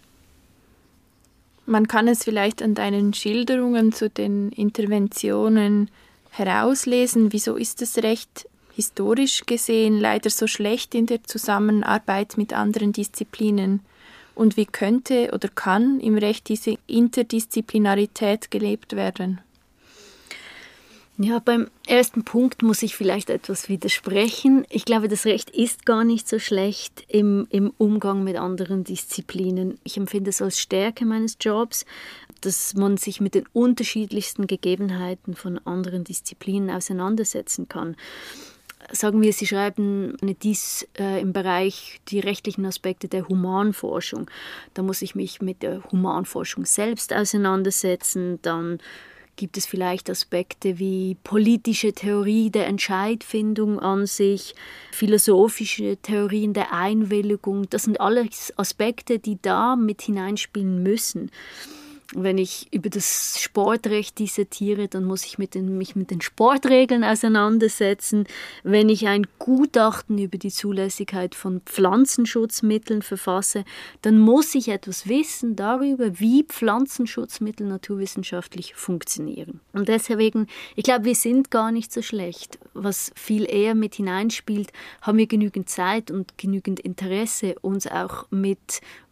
Man kann es vielleicht an deinen Schilderungen zu den Interventionen herauslesen. Wieso ist das Recht historisch gesehen leider so schlecht in der Zusammenarbeit mit anderen Disziplinen? Und wie könnte oder kann im Recht diese Interdisziplinarität gelebt werden? Ja, beim ersten Punkt muss ich vielleicht etwas widersprechen. Ich glaube, das Recht ist gar nicht so schlecht im, im Umgang mit anderen Disziplinen. Ich empfinde es als Stärke meines Jobs, dass man sich mit den unterschiedlichsten Gegebenheiten von anderen Disziplinen auseinandersetzen kann. Sagen wir, Sie schreiben dies äh, im Bereich die rechtlichen Aspekte der Humanforschung. Da muss ich mich mit der Humanforschung selbst auseinandersetzen. Dann gibt es vielleicht Aspekte wie politische Theorie der Entscheidfindung an sich, philosophische Theorien der Einwilligung. Das sind alles Aspekte, die da mit hineinspielen müssen. Wenn ich über das Sportrecht dissertiere, dann muss ich mit den, mich mit den Sportregeln auseinandersetzen. Wenn ich ein Gutachten über die Zulässigkeit von Pflanzenschutzmitteln verfasse, dann muss ich etwas wissen darüber, wie Pflanzenschutzmittel naturwissenschaftlich funktionieren. Und deswegen, ich glaube, wir sind gar nicht so schlecht. Was viel eher mit hineinspielt, haben wir genügend Zeit und genügend Interesse, uns auch mit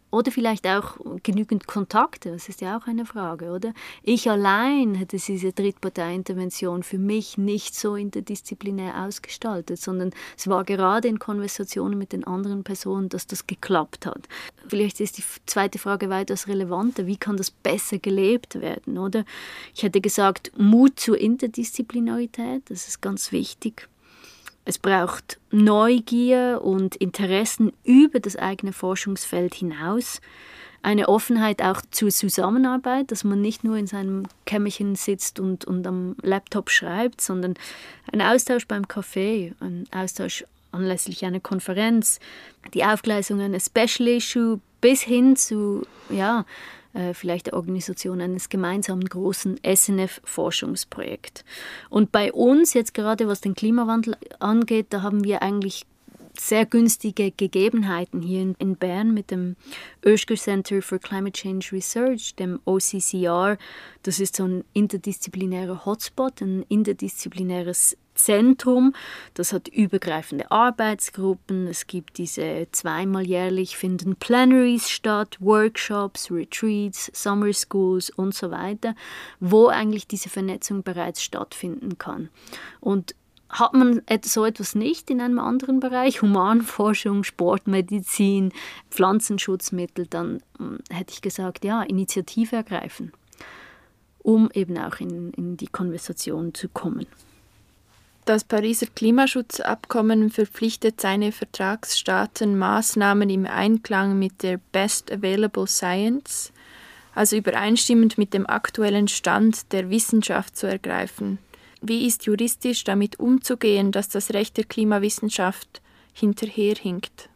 Oder vielleicht auch genügend Kontakte, das ist ja auch eine Frage, oder? Ich allein hätte diese Drittparteiintervention für mich nicht so interdisziplinär ausgestaltet, sondern es war gerade in Konversationen mit den anderen Personen, dass das geklappt hat. Vielleicht ist die zweite Frage weitaus relevanter, wie kann das besser gelebt werden, oder? Ich hätte gesagt, Mut zur Interdisziplinarität, das ist ganz wichtig. Es braucht Neugier und Interessen über das eigene Forschungsfeld hinaus. Eine Offenheit auch zur Zusammenarbeit, dass man nicht nur in seinem Kämmerchen sitzt und, und am Laptop schreibt, sondern ein Austausch beim Kaffee, ein Austausch anlässlich einer Konferenz, die Aufgleisung eines Special Issue bis hin zu, ja, vielleicht der Organisation eines gemeinsamen großen S N F-Forschungsprojekts. Und bei uns, jetzt gerade was den Klimawandel angeht, da haben wir eigentlich sehr günstige Gegebenheiten hier in, in Bern mit dem Oeschger Center for Climate Change Research, dem O C C R. Das ist so ein interdisziplinärer Hotspot, ein interdisziplinäres Zentrum. Das hat übergreifende Arbeitsgruppen. Es gibt diese zweimal jährlich finden Plenaries statt, Workshops, Retreats, Summer Schools und so weiter, wo eigentlich diese Vernetzung bereits stattfinden kann. Und hat man so etwas nicht in einem anderen Bereich, Humanforschung, Sportmedizin, Pflanzenschutzmittel, dann hätte ich gesagt, ja, Initiative ergreifen, um eben auch in, in die Konversation zu kommen. Das Pariser Klimaschutzabkommen verpflichtet seine Vertragsstaaten, Maßnahmen im Einklang mit der Best Available Science, also übereinstimmend mit dem aktuellen Stand der Wissenschaft zu ergreifen. Wie ist juristisch damit umzugehen, dass das Recht der Klimawissenschaft hinterherhinkt?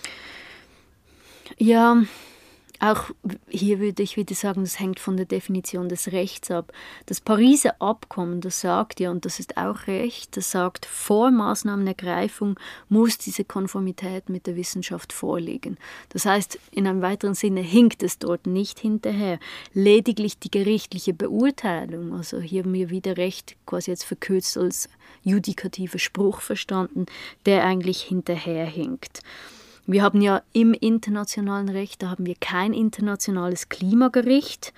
Ja, auch hier würde ich wieder sagen, das hängt von der Definition des Rechts ab. Das Pariser Abkommen, das sagt ja, und das ist auch Recht, das sagt, vor Maßnahmenergreifung muss diese Konformität mit der Wissenschaft vorliegen. Das heißt, in einem weiteren Sinne hinkt es dort nicht hinterher. Lediglich die gerichtliche Beurteilung, also hier haben wir wieder Recht quasi jetzt verkürzt als judikativer Spruch verstanden, der eigentlich hinterherhinkt. Wir haben ja im internationalen Recht, da haben wir kein internationales Klimagericht.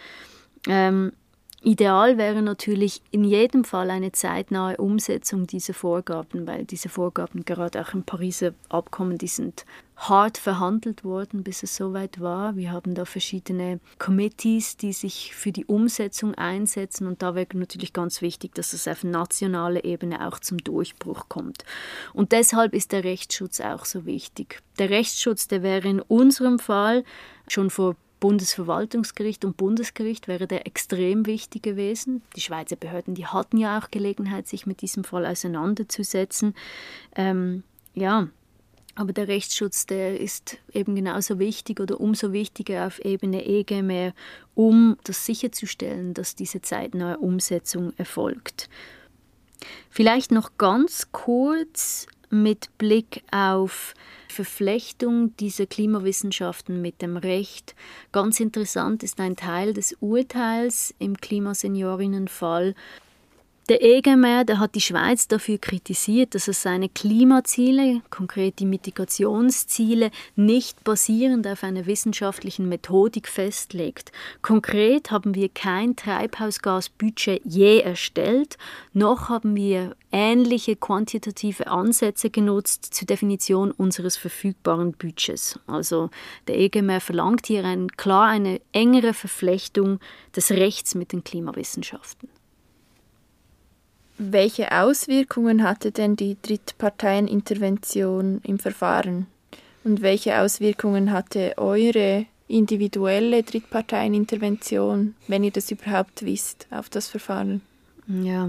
Ähm, ideal wäre natürlich in jedem Fall eine zeitnahe Umsetzung dieser Vorgaben, weil diese Vorgaben gerade auch im Pariser Abkommen, die sind hart verhandelt worden, bis es soweit war. Wir haben da verschiedene Committees, die sich für die Umsetzung einsetzen und da wäre natürlich ganz wichtig, dass es auf nationaler Ebene auch zum Durchbruch kommt. Und deshalb ist der Rechtsschutz auch so wichtig. Der Rechtsschutz, der wäre in unserem Fall schon vor Bundesverwaltungsgericht und Bundesgericht wäre der extrem wichtig gewesen. Die Schweizer Behörden, die hatten ja auch Gelegenheit, sich mit diesem Fall auseinanderzusetzen. Ähm, ja, aber der Rechtsschutz, der ist eben genauso wichtig oder umso wichtiger auf Ebene E G M R, um das sicherzustellen, dass diese zeitnahe Umsetzung erfolgt. Vielleicht noch ganz kurz mit Blick auf Verflechtung dieser Klimawissenschaften mit dem Recht. Ganz interessant ist ein Teil des Urteils im Klimaseniorinnenfall. Der E G M R, der hat die Schweiz dafür kritisiert, dass er seine Klimaziele, konkret die Mitigationsziele, nicht basierend auf einer wissenschaftlichen Methodik festlegt. Konkret haben wir kein Treibhausgasbudget je erstellt, noch haben wir ähnliche quantitative Ansätze genutzt zur Definition unseres verfügbaren Budgets. Also der E G M R verlangt hier ein, klar eine engere Verflechtung des Rechts mit den Klimawissenschaften. Welche Auswirkungen hatte denn die Drittparteienintervention im Verfahren? Und welche Auswirkungen hatte eure individuelle Drittparteienintervention, wenn ihr das überhaupt wisst, auf das Verfahren? Ja,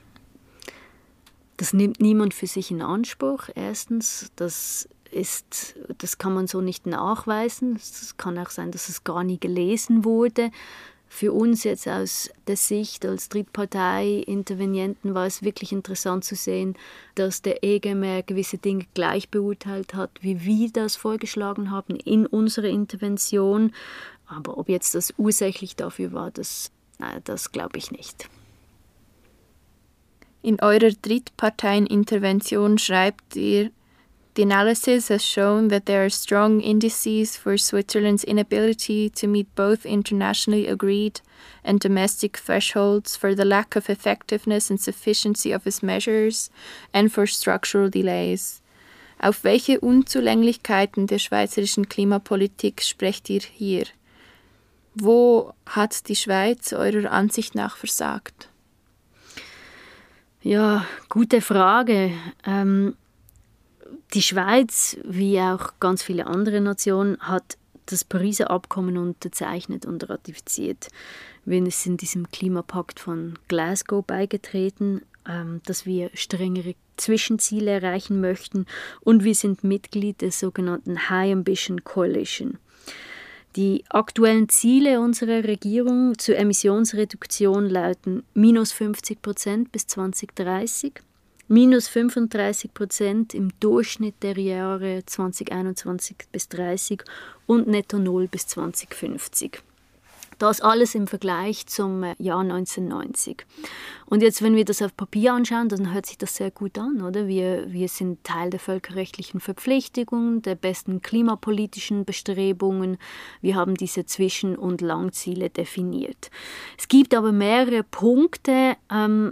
das nimmt niemand für sich in Anspruch. Erstens, das ist, das kann man so nicht nachweisen. Es kann auch sein, dass es gar nie gelesen wurde. Für uns jetzt aus der Sicht als Drittpartei-Intervenienten war es wirklich interessant zu sehen, dass der E G M R gewisse Dinge gleich beurteilt hat, wie wir das vorgeschlagen haben in unserer Intervention. Aber ob jetzt das ursächlich dafür war, das, das glaube ich nicht. In eurer Drittparteienintervention schreibt ihr, The analysis has shown that there are strong indices for Switzerland's inability to meet both internationally agreed and domestic thresholds for the lack of effectiveness and sufficiency of its measures and for structural delays. Auf welche Unzulänglichkeiten der schweizerischen Klimapolitik sprecht ihr hier? Wo hat die Schweiz eurer Ansicht nach versagt? Ja, gute Frage. Ähm Die Schweiz, wie auch ganz viele andere Nationen, hat das Pariser Abkommen unterzeichnet und ratifiziert. Wir sind diesem Klimapakt von Glasgow beigetreten, ähm, dass wir strengere Zwischenziele erreichen möchten, und wir sind Mitglied der sogenannten High Ambition Coalition. Die aktuellen Ziele unserer Regierung zur Emissionsreduktion lauten minus fünfzig Prozent bis zwanzig dreißig, minus fünfunddreißig Prozent im Durchschnitt der Jahre zwanzig einundzwanzig bis dreißig und netto null bis zwanzig fünfzig. Das alles im Vergleich zum Jahr neunzehnhundertneunzig. Und jetzt, wenn wir das auf Papier anschauen, dann hört sich das sehr gut an, oder? Wir, wir sind Teil der völkerrechtlichen Verpflichtungen, der besten klimapolitischen Bestrebungen. Wir haben diese Zwischen- und Langziele definiert. Es gibt aber mehrere Punkte, ähm,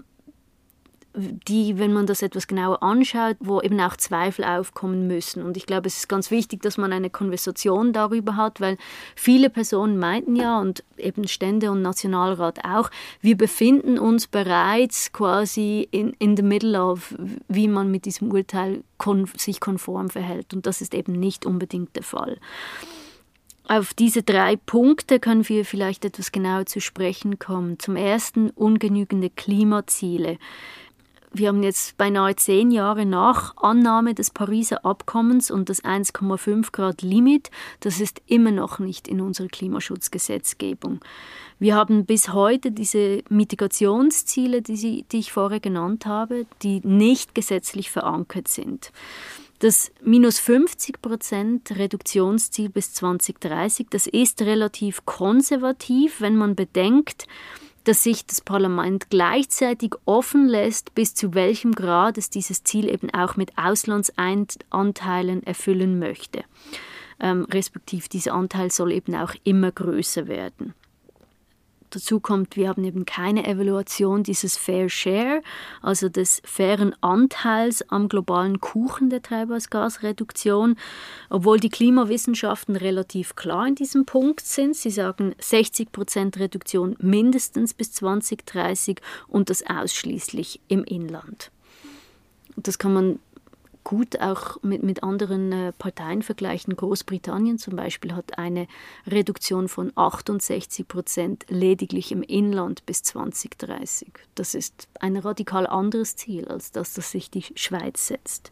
die, wenn man das etwas genauer anschaut, wo eben auch Zweifel aufkommen müssen. Und ich glaube, es ist ganz wichtig, dass man eine Konversation darüber hat, weil viele Personen meinten ja, und eben Stände und Nationalrat auch, wir befinden uns bereits quasi in, in the middle of, wie man mit diesem Urteil kon- sich konform verhält. Und das ist eben nicht unbedingt der Fall. Auf diese drei Punkte können wir vielleicht etwas genauer zu sprechen kommen. Zum ersten ungenügende Klimaziele. Wir haben jetzt beinahe zehn Jahre nach Annahme des Pariser Abkommens und das eins Komma fünf Grad Limit, das ist immer noch nicht in unserer Klimaschutzgesetzgebung. Wir haben bis heute diese Mitigationsziele, die, Sie, die ich vorher genannt habe, die nicht gesetzlich verankert sind. Das minus fünfzig Prozent Reduktionsziel bis zwanzig dreißig, das ist relativ konservativ, wenn man bedenkt, dass sich das Parlament gleichzeitig offen lässt, bis zu welchem Grad es dieses Ziel eben auch mit Auslandsanteilen erfüllen möchte. Ähm, respektive dieser Anteil soll eben auch immer größer werden. Dazu kommt, wir haben eben keine Evaluation dieses Fair Share, also des fairen Anteils am globalen Kuchen der Treibhausgasreduktion, obwohl die Klimawissenschaften relativ klar in diesem Punkt sind. Sie sagen sechzig Prozent Reduktion mindestens bis zwanzig dreißig und das ausschließlich im Inland. Und das kann man gut auch mit, mit anderen äh, Parteien vergleichen. Großbritannien zum Beispiel hat eine Reduktion von achtundsechzig Prozent lediglich im Inland bis zwanzig dreißig. Das ist ein radikal anderes Ziel als das, das sich die Schweiz setzt.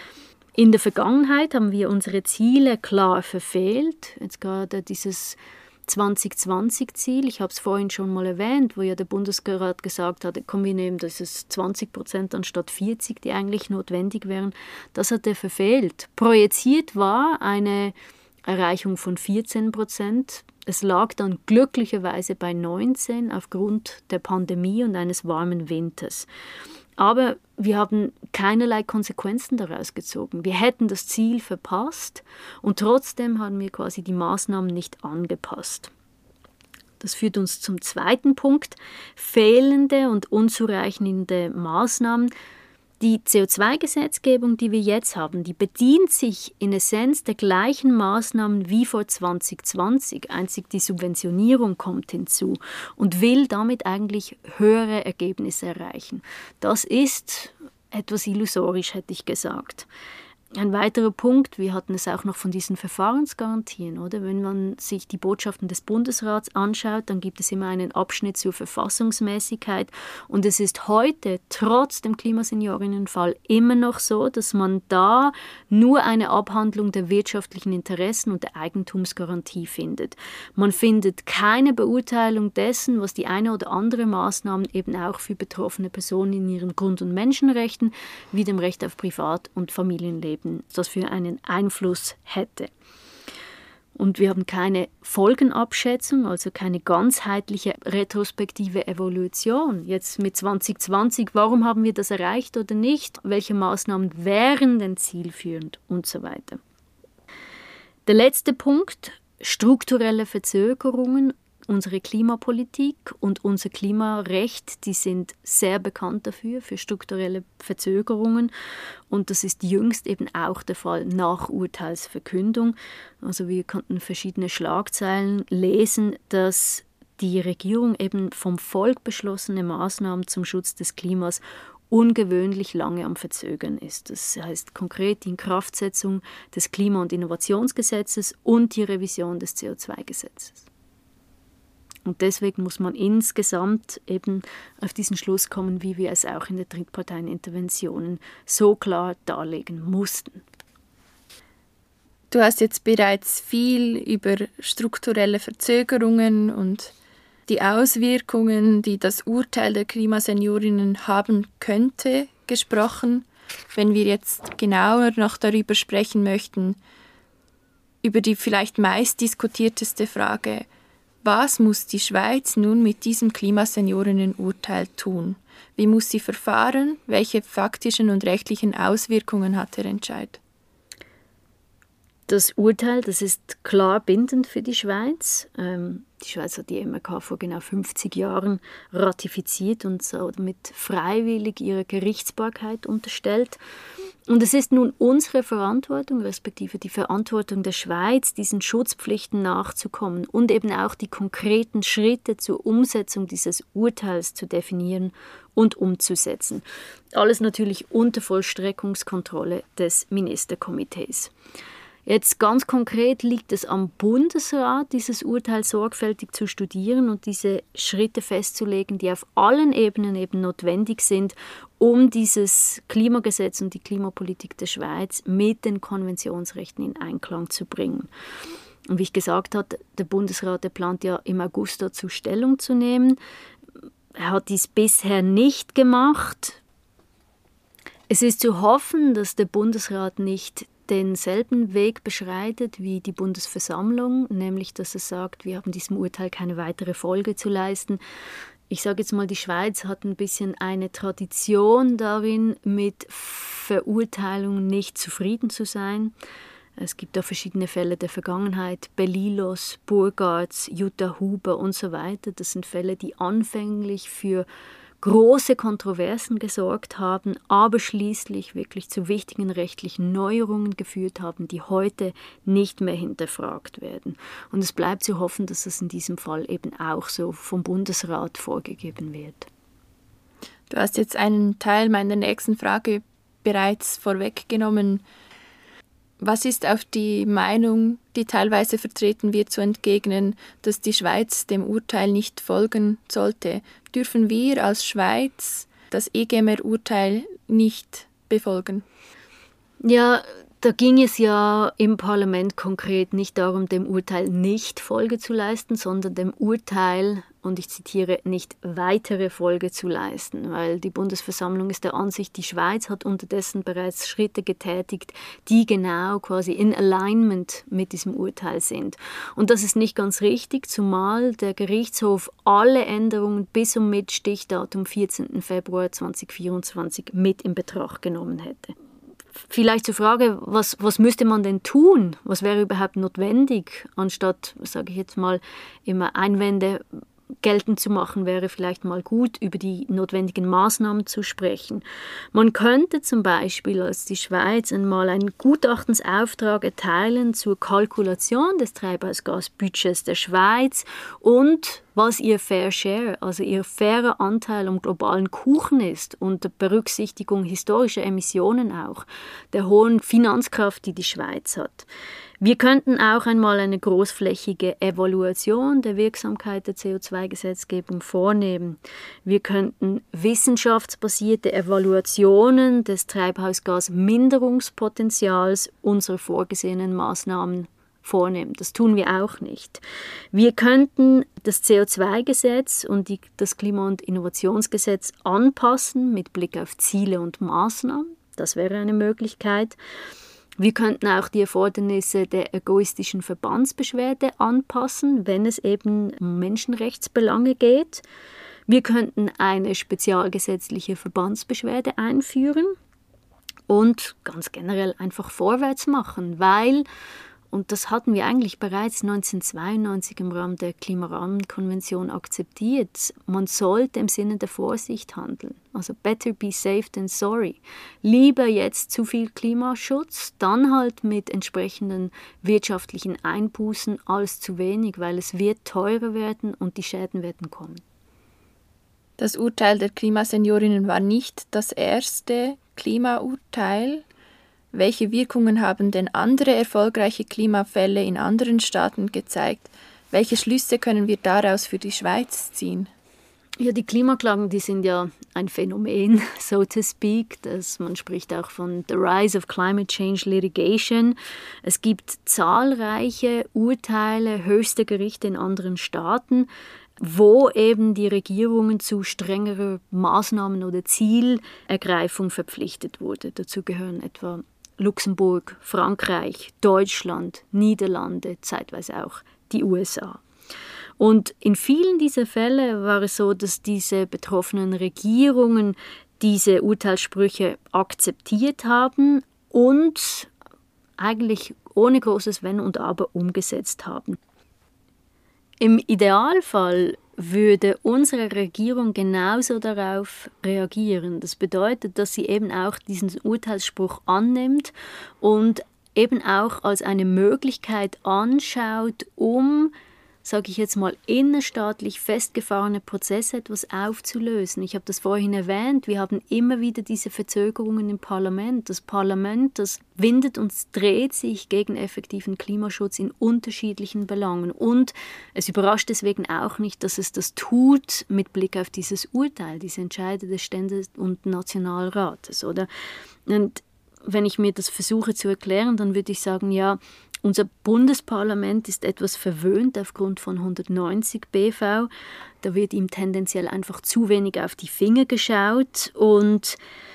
In der Vergangenheit haben wir unsere Ziele klar verfehlt. Jetzt gerade dieses zwanzig zwanzig-Ziel, ich habe es vorhin schon mal erwähnt, wo ja der Bundesrat gesagt hat, komm, wir nehmen das ist zwanzig Prozent anstatt vierzig, die eigentlich notwendig wären. Das hat er verfehlt. Projiziert war eine Erreichung von vierzehn Prozent. Es lag dann glücklicherweise bei neunzehn aufgrund der Pandemie und eines warmen Winters. Aber wir haben keinerlei Konsequenzen daraus gezogen. Wir hätten das Ziel verpasst und trotzdem haben wir quasi die Maßnahmen nicht angepasst. Das führt uns zum zweiten Punkt, fehlende und unzureichende Maßnahmen. Die C O zwei Gesetzgebung, die wir jetzt haben, die bedient sich in Essenz der gleichen Maßnahmen wie vor zwanzig zwanzig. Einzig die Subventionierung kommt hinzu und will damit eigentlich höhere Ergebnisse erreichen. Das ist etwas illusorisch, hätte ich gesagt. Ein weiterer Punkt, wir hatten es auch noch von diesen Verfahrensgarantien, oder? Wenn man sich die Botschaften des Bundesrats anschaut, dann gibt es immer einen Abschnitt zur Verfassungsmäßigkeit und es ist heute trotz dem Klimaseniorinnenfall immer noch so, dass man da nur eine Abhandlung der wirtschaftlichen Interessen und der Eigentumsgarantie findet. Man findet keine Beurteilung dessen, was die eine oder andere Maßnahme eben auch für betroffene Personen in ihren Grund- und Menschenrechten wie dem Recht auf Privat- und Familienleben das für einen Einfluss hätte. Und wir haben keine Folgenabschätzung, also keine ganzheitliche retrospektive Evaluation. Jetzt mit zwanzig zwanzig, warum haben wir das erreicht oder nicht? Welche Maßnahmen wären denn zielführend und so weiter. Der letzte Punkt, strukturelle Verzögerungen. Unsere Klimapolitik und unser Klimarecht, die sind sehr bekannt dafür, für strukturelle Verzögerungen. Und das ist jüngst eben auch der Fall nach Urteilsverkündung. Also wir konnten verschiedene Schlagzeilen lesen, dass die Regierung eben vom Volk beschlossene Maßnahmen zum Schutz des Klimas ungewöhnlich lange am Verzögern ist. Das heißt konkret die Inkraftsetzung des Klima- und Innovationsgesetzes und die Revision des C O zwei Gesetzes. Und deswegen muss man insgesamt eben auf diesen Schluss kommen, wie wir es auch in den Drittparteieninterventionen so klar darlegen mussten. Du hast jetzt bereits viel über strukturelle Verzögerungen und die Auswirkungen, die das Urteil der Klimaseniorinnen haben könnte, gesprochen. Wenn wir jetzt genauer noch darüber sprechen möchten, über die vielleicht meist diskutierteste Frage, was muss die Schweiz nun mit diesem Klimaseniorinnenurteil tun? Wie muss sie verfahren? Welche faktischen und rechtlichen Auswirkungen hat der Entscheid? Das Urteil, das ist klar bindend für die Schweiz. Ähm, die Schweiz hat die M R K vor genau fünfzig Jahren ratifiziert und somit freiwillig ihre Gerichtsbarkeit unterstellt. Und es ist nun unsere Verantwortung, respektive die Verantwortung der Schweiz, diesen Schutzpflichten nachzukommen und eben auch die konkreten Schritte zur Umsetzung dieses Urteils zu definieren und umzusetzen. Alles natürlich unter Vollstreckungskontrolle des Ministerkomitees. Jetzt ganz konkret liegt es am Bundesrat, dieses Urteil sorgfältig zu studieren und diese Schritte festzulegen, die auf allen Ebenen eben notwendig sind, um dieses Klimagesetz und die Klimapolitik der Schweiz mit den Konventionsrechten in Einklang zu bringen. Und wie ich gesagt habe, der Bundesrat, der plant ja im August dazu Stellung zu nehmen. Er hat dies bisher nicht gemacht. Es ist zu hoffen, dass der Bundesrat nicht denselben Weg beschreitet wie die Bundesversammlung, nämlich dass er sagt, wir haben diesem Urteil keine weitere Folge zu leisten. Ich sage jetzt mal, die Schweiz hat ein bisschen eine Tradition darin, mit Verurteilungen nicht zufrieden zu sein. Es gibt da verschiedene Fälle der Vergangenheit, Belilos, Burgards, Jutta Huber und so weiter. Das sind Fälle, die anfänglich für große Kontroversen gesorgt haben, aber schließlich wirklich zu wichtigen rechtlichen Neuerungen geführt haben, die heute nicht mehr hinterfragt werden. Und es bleibt zu hoffen, dass es in diesem Fall eben auch so vom Bundesrat vorgegeben wird. Du hast jetzt einen Teil meiner nächsten Frage bereits vorweggenommen. Was ist auf die Meinung, die teilweise vertreten wird, zu entgegnen, dass die Schweiz dem Urteil nicht folgen sollte? Dürfen wir als Schweiz das E G M R-Urteil nicht befolgen? Ja, da ging es ja im Parlament konkret nicht darum, dem Urteil nicht Folge zu leisten, sondern dem Urteil, und ich zitiere, nicht weitere Folge zu leisten, weil die Bundesversammlung ist der Ansicht, die Schweiz hat unterdessen bereits Schritte getätigt, die genau quasi in Alignment mit diesem Urteil sind. Und das ist nicht ganz richtig, zumal der Gerichtshof alle Änderungen bis und mit Stichdatum vierzehnten Februar zweitausendvierundzwanzig mit in Betracht genommen hätte. Vielleicht zur Frage, was, was müsste man denn tun? Was wäre überhaupt notwendig, anstatt, sage ich jetzt mal, immer Einwände geltend zu machen, wäre vielleicht mal gut, über die notwendigen Maßnahmen zu sprechen. Man könnte zum Beispiel als die Schweiz einmal einen Gutachtensauftrag erteilen zur Kalkulation des Treibhausgasbudgets der Schweiz und was ihr Fair Share, also ihr fairer Anteil am globalen Kuchen ist, unter Berücksichtigung historischer Emissionen auch, der hohen Finanzkraft, die die Schweiz hat. Wir könnten auch einmal eine großflächige Evaluation der Wirksamkeit der C O zwei Gesetzgebung vornehmen. Wir könnten wissenschaftsbasierte Evaluationen des Treibhausgasminderungspotenzials unserer vorgesehenen Maßnahmen vornehmen. Das tun wir auch nicht. Wir könnten das C O zwei Gesetz und die, das Klima- und Innovationsgesetz anpassen mit Blick auf Ziele und Maßnahmen. Das wäre eine Möglichkeit. Wir könnten auch die Erfordernisse der egoistischen Verbandsbeschwerde anpassen, wenn es eben um Menschenrechtsbelange geht. Wir könnten eine spezialgesetzliche Verbandsbeschwerde einführen und ganz generell einfach vorwärts machen, weil, und das hatten wir eigentlich bereits neunzehnhundertzweiundneunzig im Rahmen der Klimarahmenkonvention akzeptiert, man sollte im Sinne der Vorsicht handeln. Also better be safe than sorry. Lieber jetzt zu viel Klimaschutz, dann halt mit entsprechenden wirtschaftlichen Einbußen als zu wenig, weil es wird teurer werden und die Schäden werden kommen. Das Urteil der Klimaseniorinnen war nicht das erste Klimaurteil. Welche Wirkungen haben denn andere erfolgreiche Klimafälle in anderen Staaten gezeigt? Welche Schlüsse können wir daraus für die Schweiz ziehen? Ja, die Klimaklagen, die sind ja ein Phänomen, so to speak. Das, man spricht auch von the rise of climate change litigation. Es gibt zahlreiche Urteile höchster Gerichte in anderen Staaten, wo eben die Regierungen zu strengerer Maßnahmen oder Zielergreifung verpflichtet wurde. Dazu gehören etwa Luxemburg, Frankreich, Deutschland, Niederlande, zeitweise auch die U S A. Und in vielen dieser Fälle war es so, dass diese betroffenen Regierungen diese Urteilssprüche akzeptiert haben und eigentlich ohne großes Wenn und Aber umgesetzt haben. Im Idealfall würde unsere Regierung genauso darauf reagieren. Das bedeutet, dass sie eben auch diesen Urteilsspruch annimmt und eben auch als eine Möglichkeit anschaut, um, sage ich jetzt mal, innerstaatlich festgefahrene Prozesse etwas aufzulösen. Ich habe das vorhin erwähnt, wir haben immer wieder diese Verzögerungen im Parlament. Das Parlament, das windet und dreht sich gegen effektiven Klimaschutz in unterschiedlichen Belangen. Und es überrascht deswegen auch nicht, dass es das tut mit Blick auf dieses Urteil, diese Entscheide des Stände- und Nationalrates, oder? Und wenn ich mir das versuche zu erklären, dann würde ich sagen, ja, unser Bundesparlament ist etwas verwöhnt aufgrund von hundertneunzig B V. Da wird ihm tendenziell einfach zu wenig auf die Finger geschaut. Und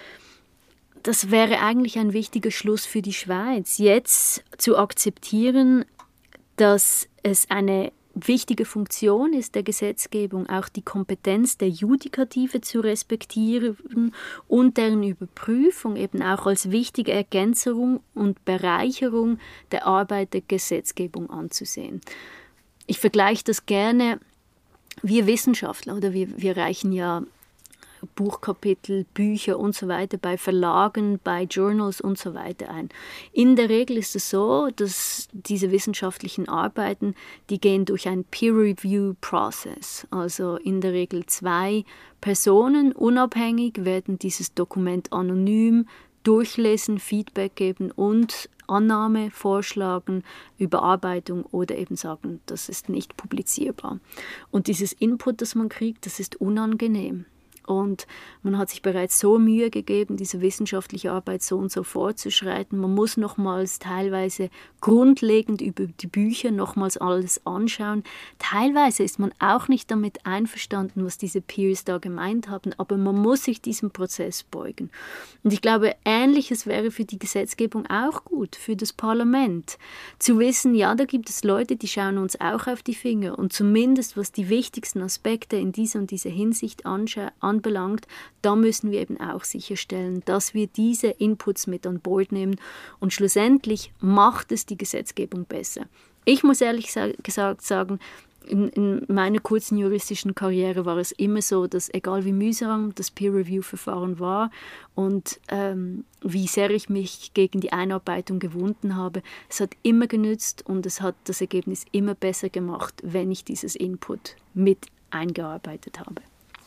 das wäre eigentlich ein wichtiger Schluss für die Schweiz, jetzt zu akzeptieren, dass es eine wichtige Funktion ist der Gesetzgebung, auch die Kompetenz der Judikative zu respektieren und deren Überprüfung eben auch als wichtige Ergänzung und Bereicherung der Arbeit der Gesetzgebung anzusehen. Ich vergleiche das gerne, wir Wissenschaftler, oder wir, wir reichen ja Buchkapitel, Bücher und so weiter bei Verlagen, bei Journals und so weiter ein. In der Regel ist es so, dass diese wissenschaftlichen Arbeiten, die gehen durch ein Peer-Review-Prozess. Also in der Regel zwei Personen unabhängig werden dieses Dokument anonym durchlesen, Feedback geben und Annahme vorschlagen, Überarbeitung oder eben sagen, das ist nicht publizierbar. Und dieses Input, das man kriegt, das ist unangenehm. Und man hat sich bereits so Mühe gegeben, diese wissenschaftliche Arbeit so und so fortzuschreiten. Man muss nochmals teilweise grundlegend über die Bücher nochmals alles anschauen. Teilweise ist man auch nicht damit einverstanden, was diese Peers da gemeint haben, aber man muss sich diesem Prozess beugen. Und ich glaube, Ähnliches wäre für die Gesetzgebung auch gut, für das Parlament. Zu wissen, ja, da gibt es Leute, die schauen uns auch auf die Finger und zumindest, was die wichtigsten Aspekte in dieser und dieser Hinsicht anschauen, anbelangt, da müssen wir eben auch sicherstellen, dass wir diese Inputs mit an Bord nehmen und schlussendlich macht es die Gesetzgebung besser. Ich muss ehrlich gesagt sagen, in, in meiner kurzen juristischen Karriere war es immer so, dass egal wie mühsam das Peer-Review-Verfahren war und ähm, wie sehr ich mich gegen die Einarbeitung gewunden habe, es hat immer genützt und es hat das Ergebnis immer besser gemacht, wenn ich dieses Input mit eingearbeitet habe.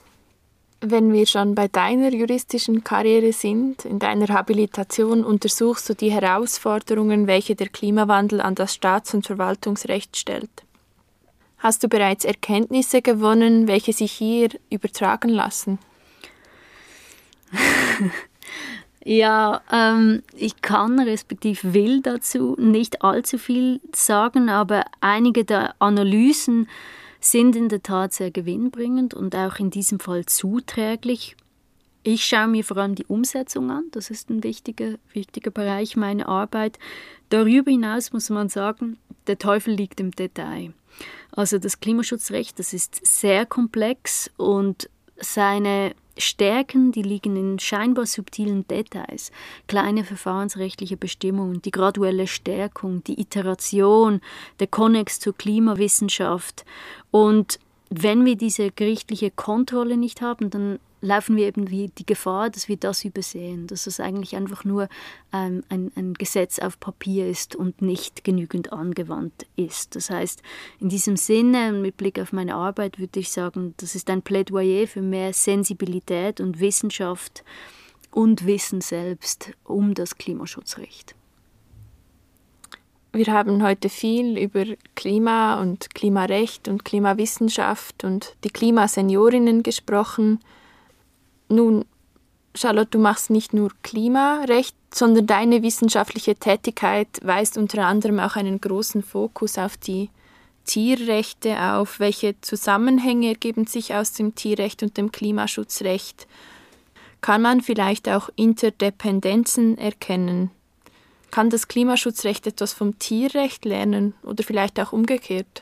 Wenn wir schon bei deiner juristischen Karriere sind, in deiner Habilitation untersuchst du die Herausforderungen, welche der Klimawandel an das Staats- und Verwaltungsrecht stellt. Hast du bereits Erkenntnisse gewonnen, welche sich hier übertragen lassen? Ja, ähm, ich kann respektive will dazu nicht allzu viel sagen, aber einige der Analysen sind in der Tat sehr gewinnbringend und auch in diesem Fall zuträglich. Ich schaue mir vor allem die Umsetzung an. Das ist ein wichtiger, wichtiger Bereich meiner Arbeit. Darüber hinaus muss man sagen, der Teufel liegt im Detail. Also das Klimaschutzrecht, das ist sehr komplex und seine Stärken, die liegen in scheinbar subtilen Details. Kleine verfahrensrechtliche Bestimmungen, die graduelle Stärkung, die Iteration, der Konnex zur Klimawissenschaft. Und wenn wir diese gerichtliche Kontrolle nicht haben, dann laufen wir eben die Gefahr, dass wir das übersehen, dass es eigentlich einfach nur ähm, ein, ein Gesetz auf Papier ist und nicht genügend angewandt ist. Das heißt, in diesem Sinne, mit Blick auf meine Arbeit, würde ich sagen, das ist ein Plädoyer für mehr Sensibilität und Wissenschaft und Wissen selbst um das Klimaschutzrecht. Wir haben heute viel über Klima und Klimarecht und Klimawissenschaft und die Klimaseniorinnen gesprochen. Nun, Charlotte, du machst nicht nur Klimarecht, sondern deine wissenschaftliche Tätigkeit weist unter anderem auch einen großen Fokus auf die Tierrechte auf. Welche Zusammenhänge ergeben sich aus dem Tierrecht und dem Klimaschutzrecht? Kann man vielleicht auch Interdependenzen erkennen? Kann das Klimaschutzrecht etwas vom Tierrecht lernen oder vielleicht auch umgekehrt?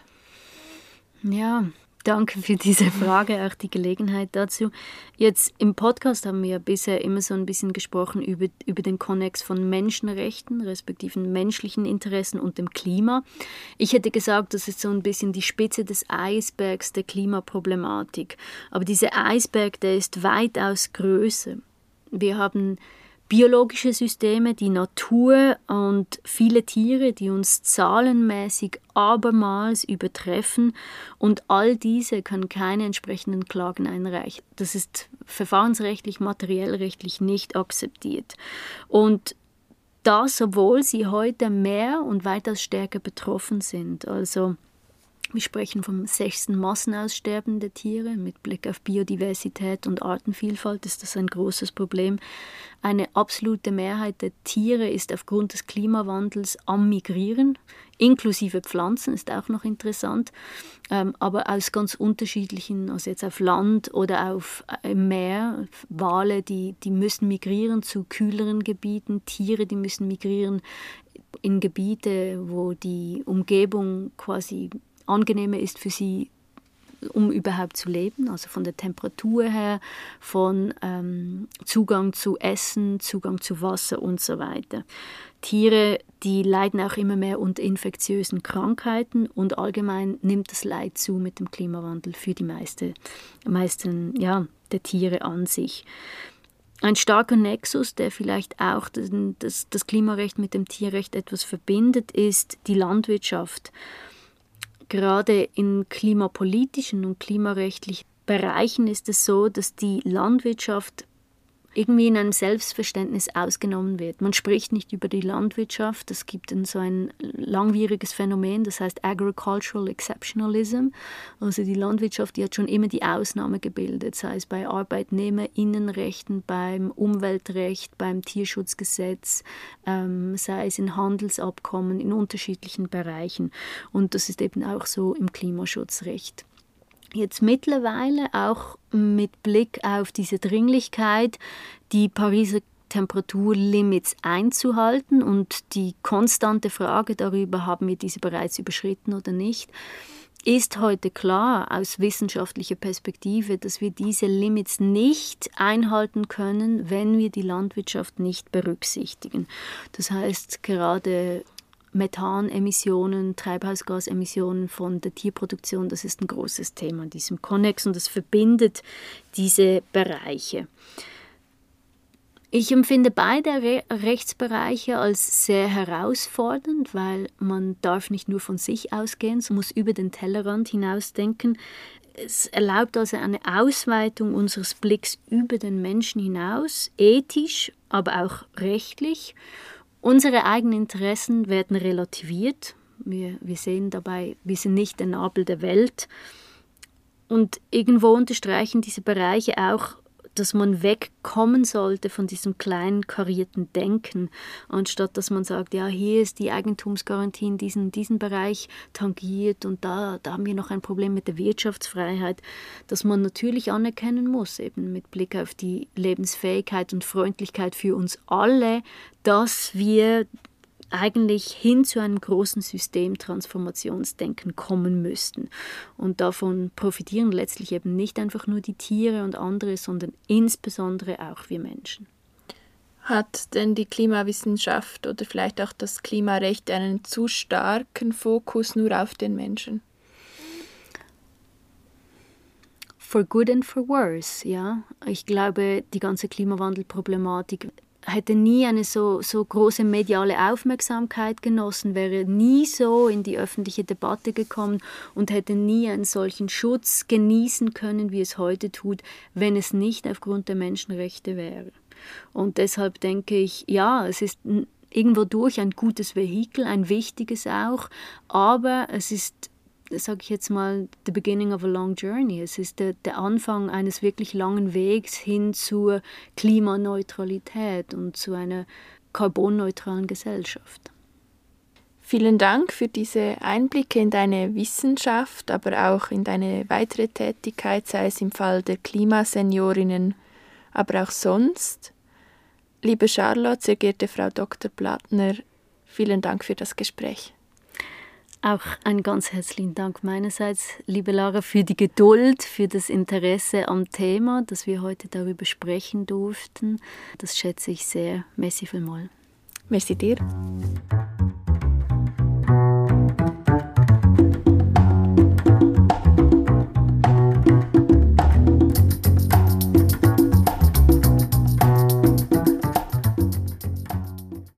Ja, danke für diese Frage, auch die Gelegenheit dazu. Jetzt im Podcast haben wir ja bisher immer so ein bisschen gesprochen über, über den Konnex von Menschenrechten, respektive menschlichen Interessen und dem Klima. Ich hätte gesagt, das ist so ein bisschen die Spitze des Eisbergs der Klimaproblematik. Aber dieser Eisberg, der ist weitaus größer. Wir haben biologische Systeme, die Natur und viele Tiere, die uns zahlenmäßig abermals übertreffen, und all diese können keine entsprechenden Klagen einreichen. Das ist verfahrensrechtlich, materiellrechtlich nicht akzeptiert. Und das, obwohl sie heute mehr und weitaus stärker betroffen sind. Also wir sprechen vom sechsten Massenaussterben der Tiere. Mit Blick auf Biodiversität und Artenvielfalt ist das ein großes Problem. Eine absolute Mehrheit der Tiere ist aufgrund des Klimawandels am Migrieren, inklusive Pflanzen, ist auch noch interessant, ähm, aber aus ganz unterschiedlichen, also jetzt auf Land oder auf äh, Meer. Wale, die, die müssen migrieren zu kühleren Gebieten, Tiere, die müssen migrieren in Gebiete, wo die Umgebung quasi angenehmer ist für sie, um überhaupt zu leben, also von der Temperatur her, von ähm, Zugang zu Essen, Zugang zu Wasser und so weiter. Tiere, die leiden auch immer mehr unter infektiösen Krankheiten und allgemein nimmt das Leid zu mit dem Klimawandel für die meiste, meisten ja, der Tiere an sich. Ein starker Nexus, der vielleicht auch das, das Klimarecht mit dem Tierrecht etwas verbindet, ist die Landwirtschaft. Gerade in klimapolitischen und klimarechtlichen Bereichen ist es so, dass die Landwirtschaft irgendwie in einem Selbstverständnis ausgenommen wird. Man spricht nicht über die Landwirtschaft. Es gibt ein, so ein langwieriges Phänomen, das heißt Agricultural Exceptionalism. Also die Landwirtschaft, die hat schon immer die Ausnahme gebildet, sei es bei ArbeitnehmerInnenrechten, beim Umweltrecht, beim Tierschutzgesetz, ähm, sei es in Handelsabkommen, in unterschiedlichen Bereichen. Und das ist eben auch so im Klimaschutzrecht. Jetzt mittlerweile auch mit Blick auf diese Dringlichkeit, die Pariser Temperaturlimits einzuhalten und die konstante Frage darüber, haben wir diese bereits überschritten oder nicht, ist heute klar aus wissenschaftlicher Perspektive, dass wir diese Limits nicht einhalten können, wenn wir die Landwirtschaft nicht berücksichtigen. Das heißt, gerade Methanemissionen, Treibhausgasemissionen von der Tierproduktion, das ist ein großes Thema in diesem Konnex und das verbindet diese Bereiche. Ich empfinde beide Re- Rechtsbereiche als sehr herausfordernd, weil man darf nicht nur von sich ausgehen, man muss über den Tellerrand hinausdenken. Es erlaubt also eine Ausweitung unseres Blicks über den Menschen hinaus, ethisch, aber auch rechtlich. Unsere eigenen Interessen werden relativiert. Wir, wir sehen dabei, wir sind nicht der Nabel der Welt. Und irgendwo unterstreichen diese Bereiche auch dass man wegkommen sollte von diesem kleinen karierten Denken, anstatt dass man sagt, ja, hier ist die Eigentumsgarantie in diesen, diesen Bereich tangiert und da, da haben wir noch ein Problem mit der Wirtschaftsfreiheit, dass man natürlich anerkennen muss, eben mit Blick auf die Lebensfähigkeit und Freundlichkeit für uns alle, dass wir eigentlich hin zu einem großen Systemtransformationsdenken kommen müssten. Und davon profitieren letztlich eben nicht einfach nur die Tiere und andere, sondern insbesondere auch wir Menschen. Hat denn die Klimawissenschaft oder vielleicht auch das Klimarecht einen zu starken Fokus nur auf den Menschen? For good and for worse, ja. Ich glaube, die ganze Klimawandelproblematik hätte nie eine so, so große mediale Aufmerksamkeit genossen, wäre nie so in die öffentliche Debatte gekommen und hätte nie einen solchen Schutz genießen können, wie es heute tut, wenn es nicht aufgrund der Menschenrechte wäre. Und deshalb denke ich, ja, es ist irgendwo durch ein gutes Vehikel, ein wichtiges auch, aber es ist, sage ich jetzt mal, the beginning of a long journey. Es ist der, der Anfang eines wirklich langen Wegs hin zur Klimaneutralität und zu einer carbonneutralen Gesellschaft. Vielen Dank für diese Einblicke in deine Wissenschaft, aber auch in deine weitere Tätigkeit, sei es im Fall der Klimaseniorinnen, aber auch sonst. Liebe Charlotte, sehr geehrte Frau Doktor Blattner, vielen Dank für das Gespräch. Auch einen ganz herzlichen Dank meinerseits, liebe Lara, für die Geduld, für das Interesse am Thema, dass wir heute darüber sprechen durften. Das schätze ich sehr. Merci vielmals. Merci dir.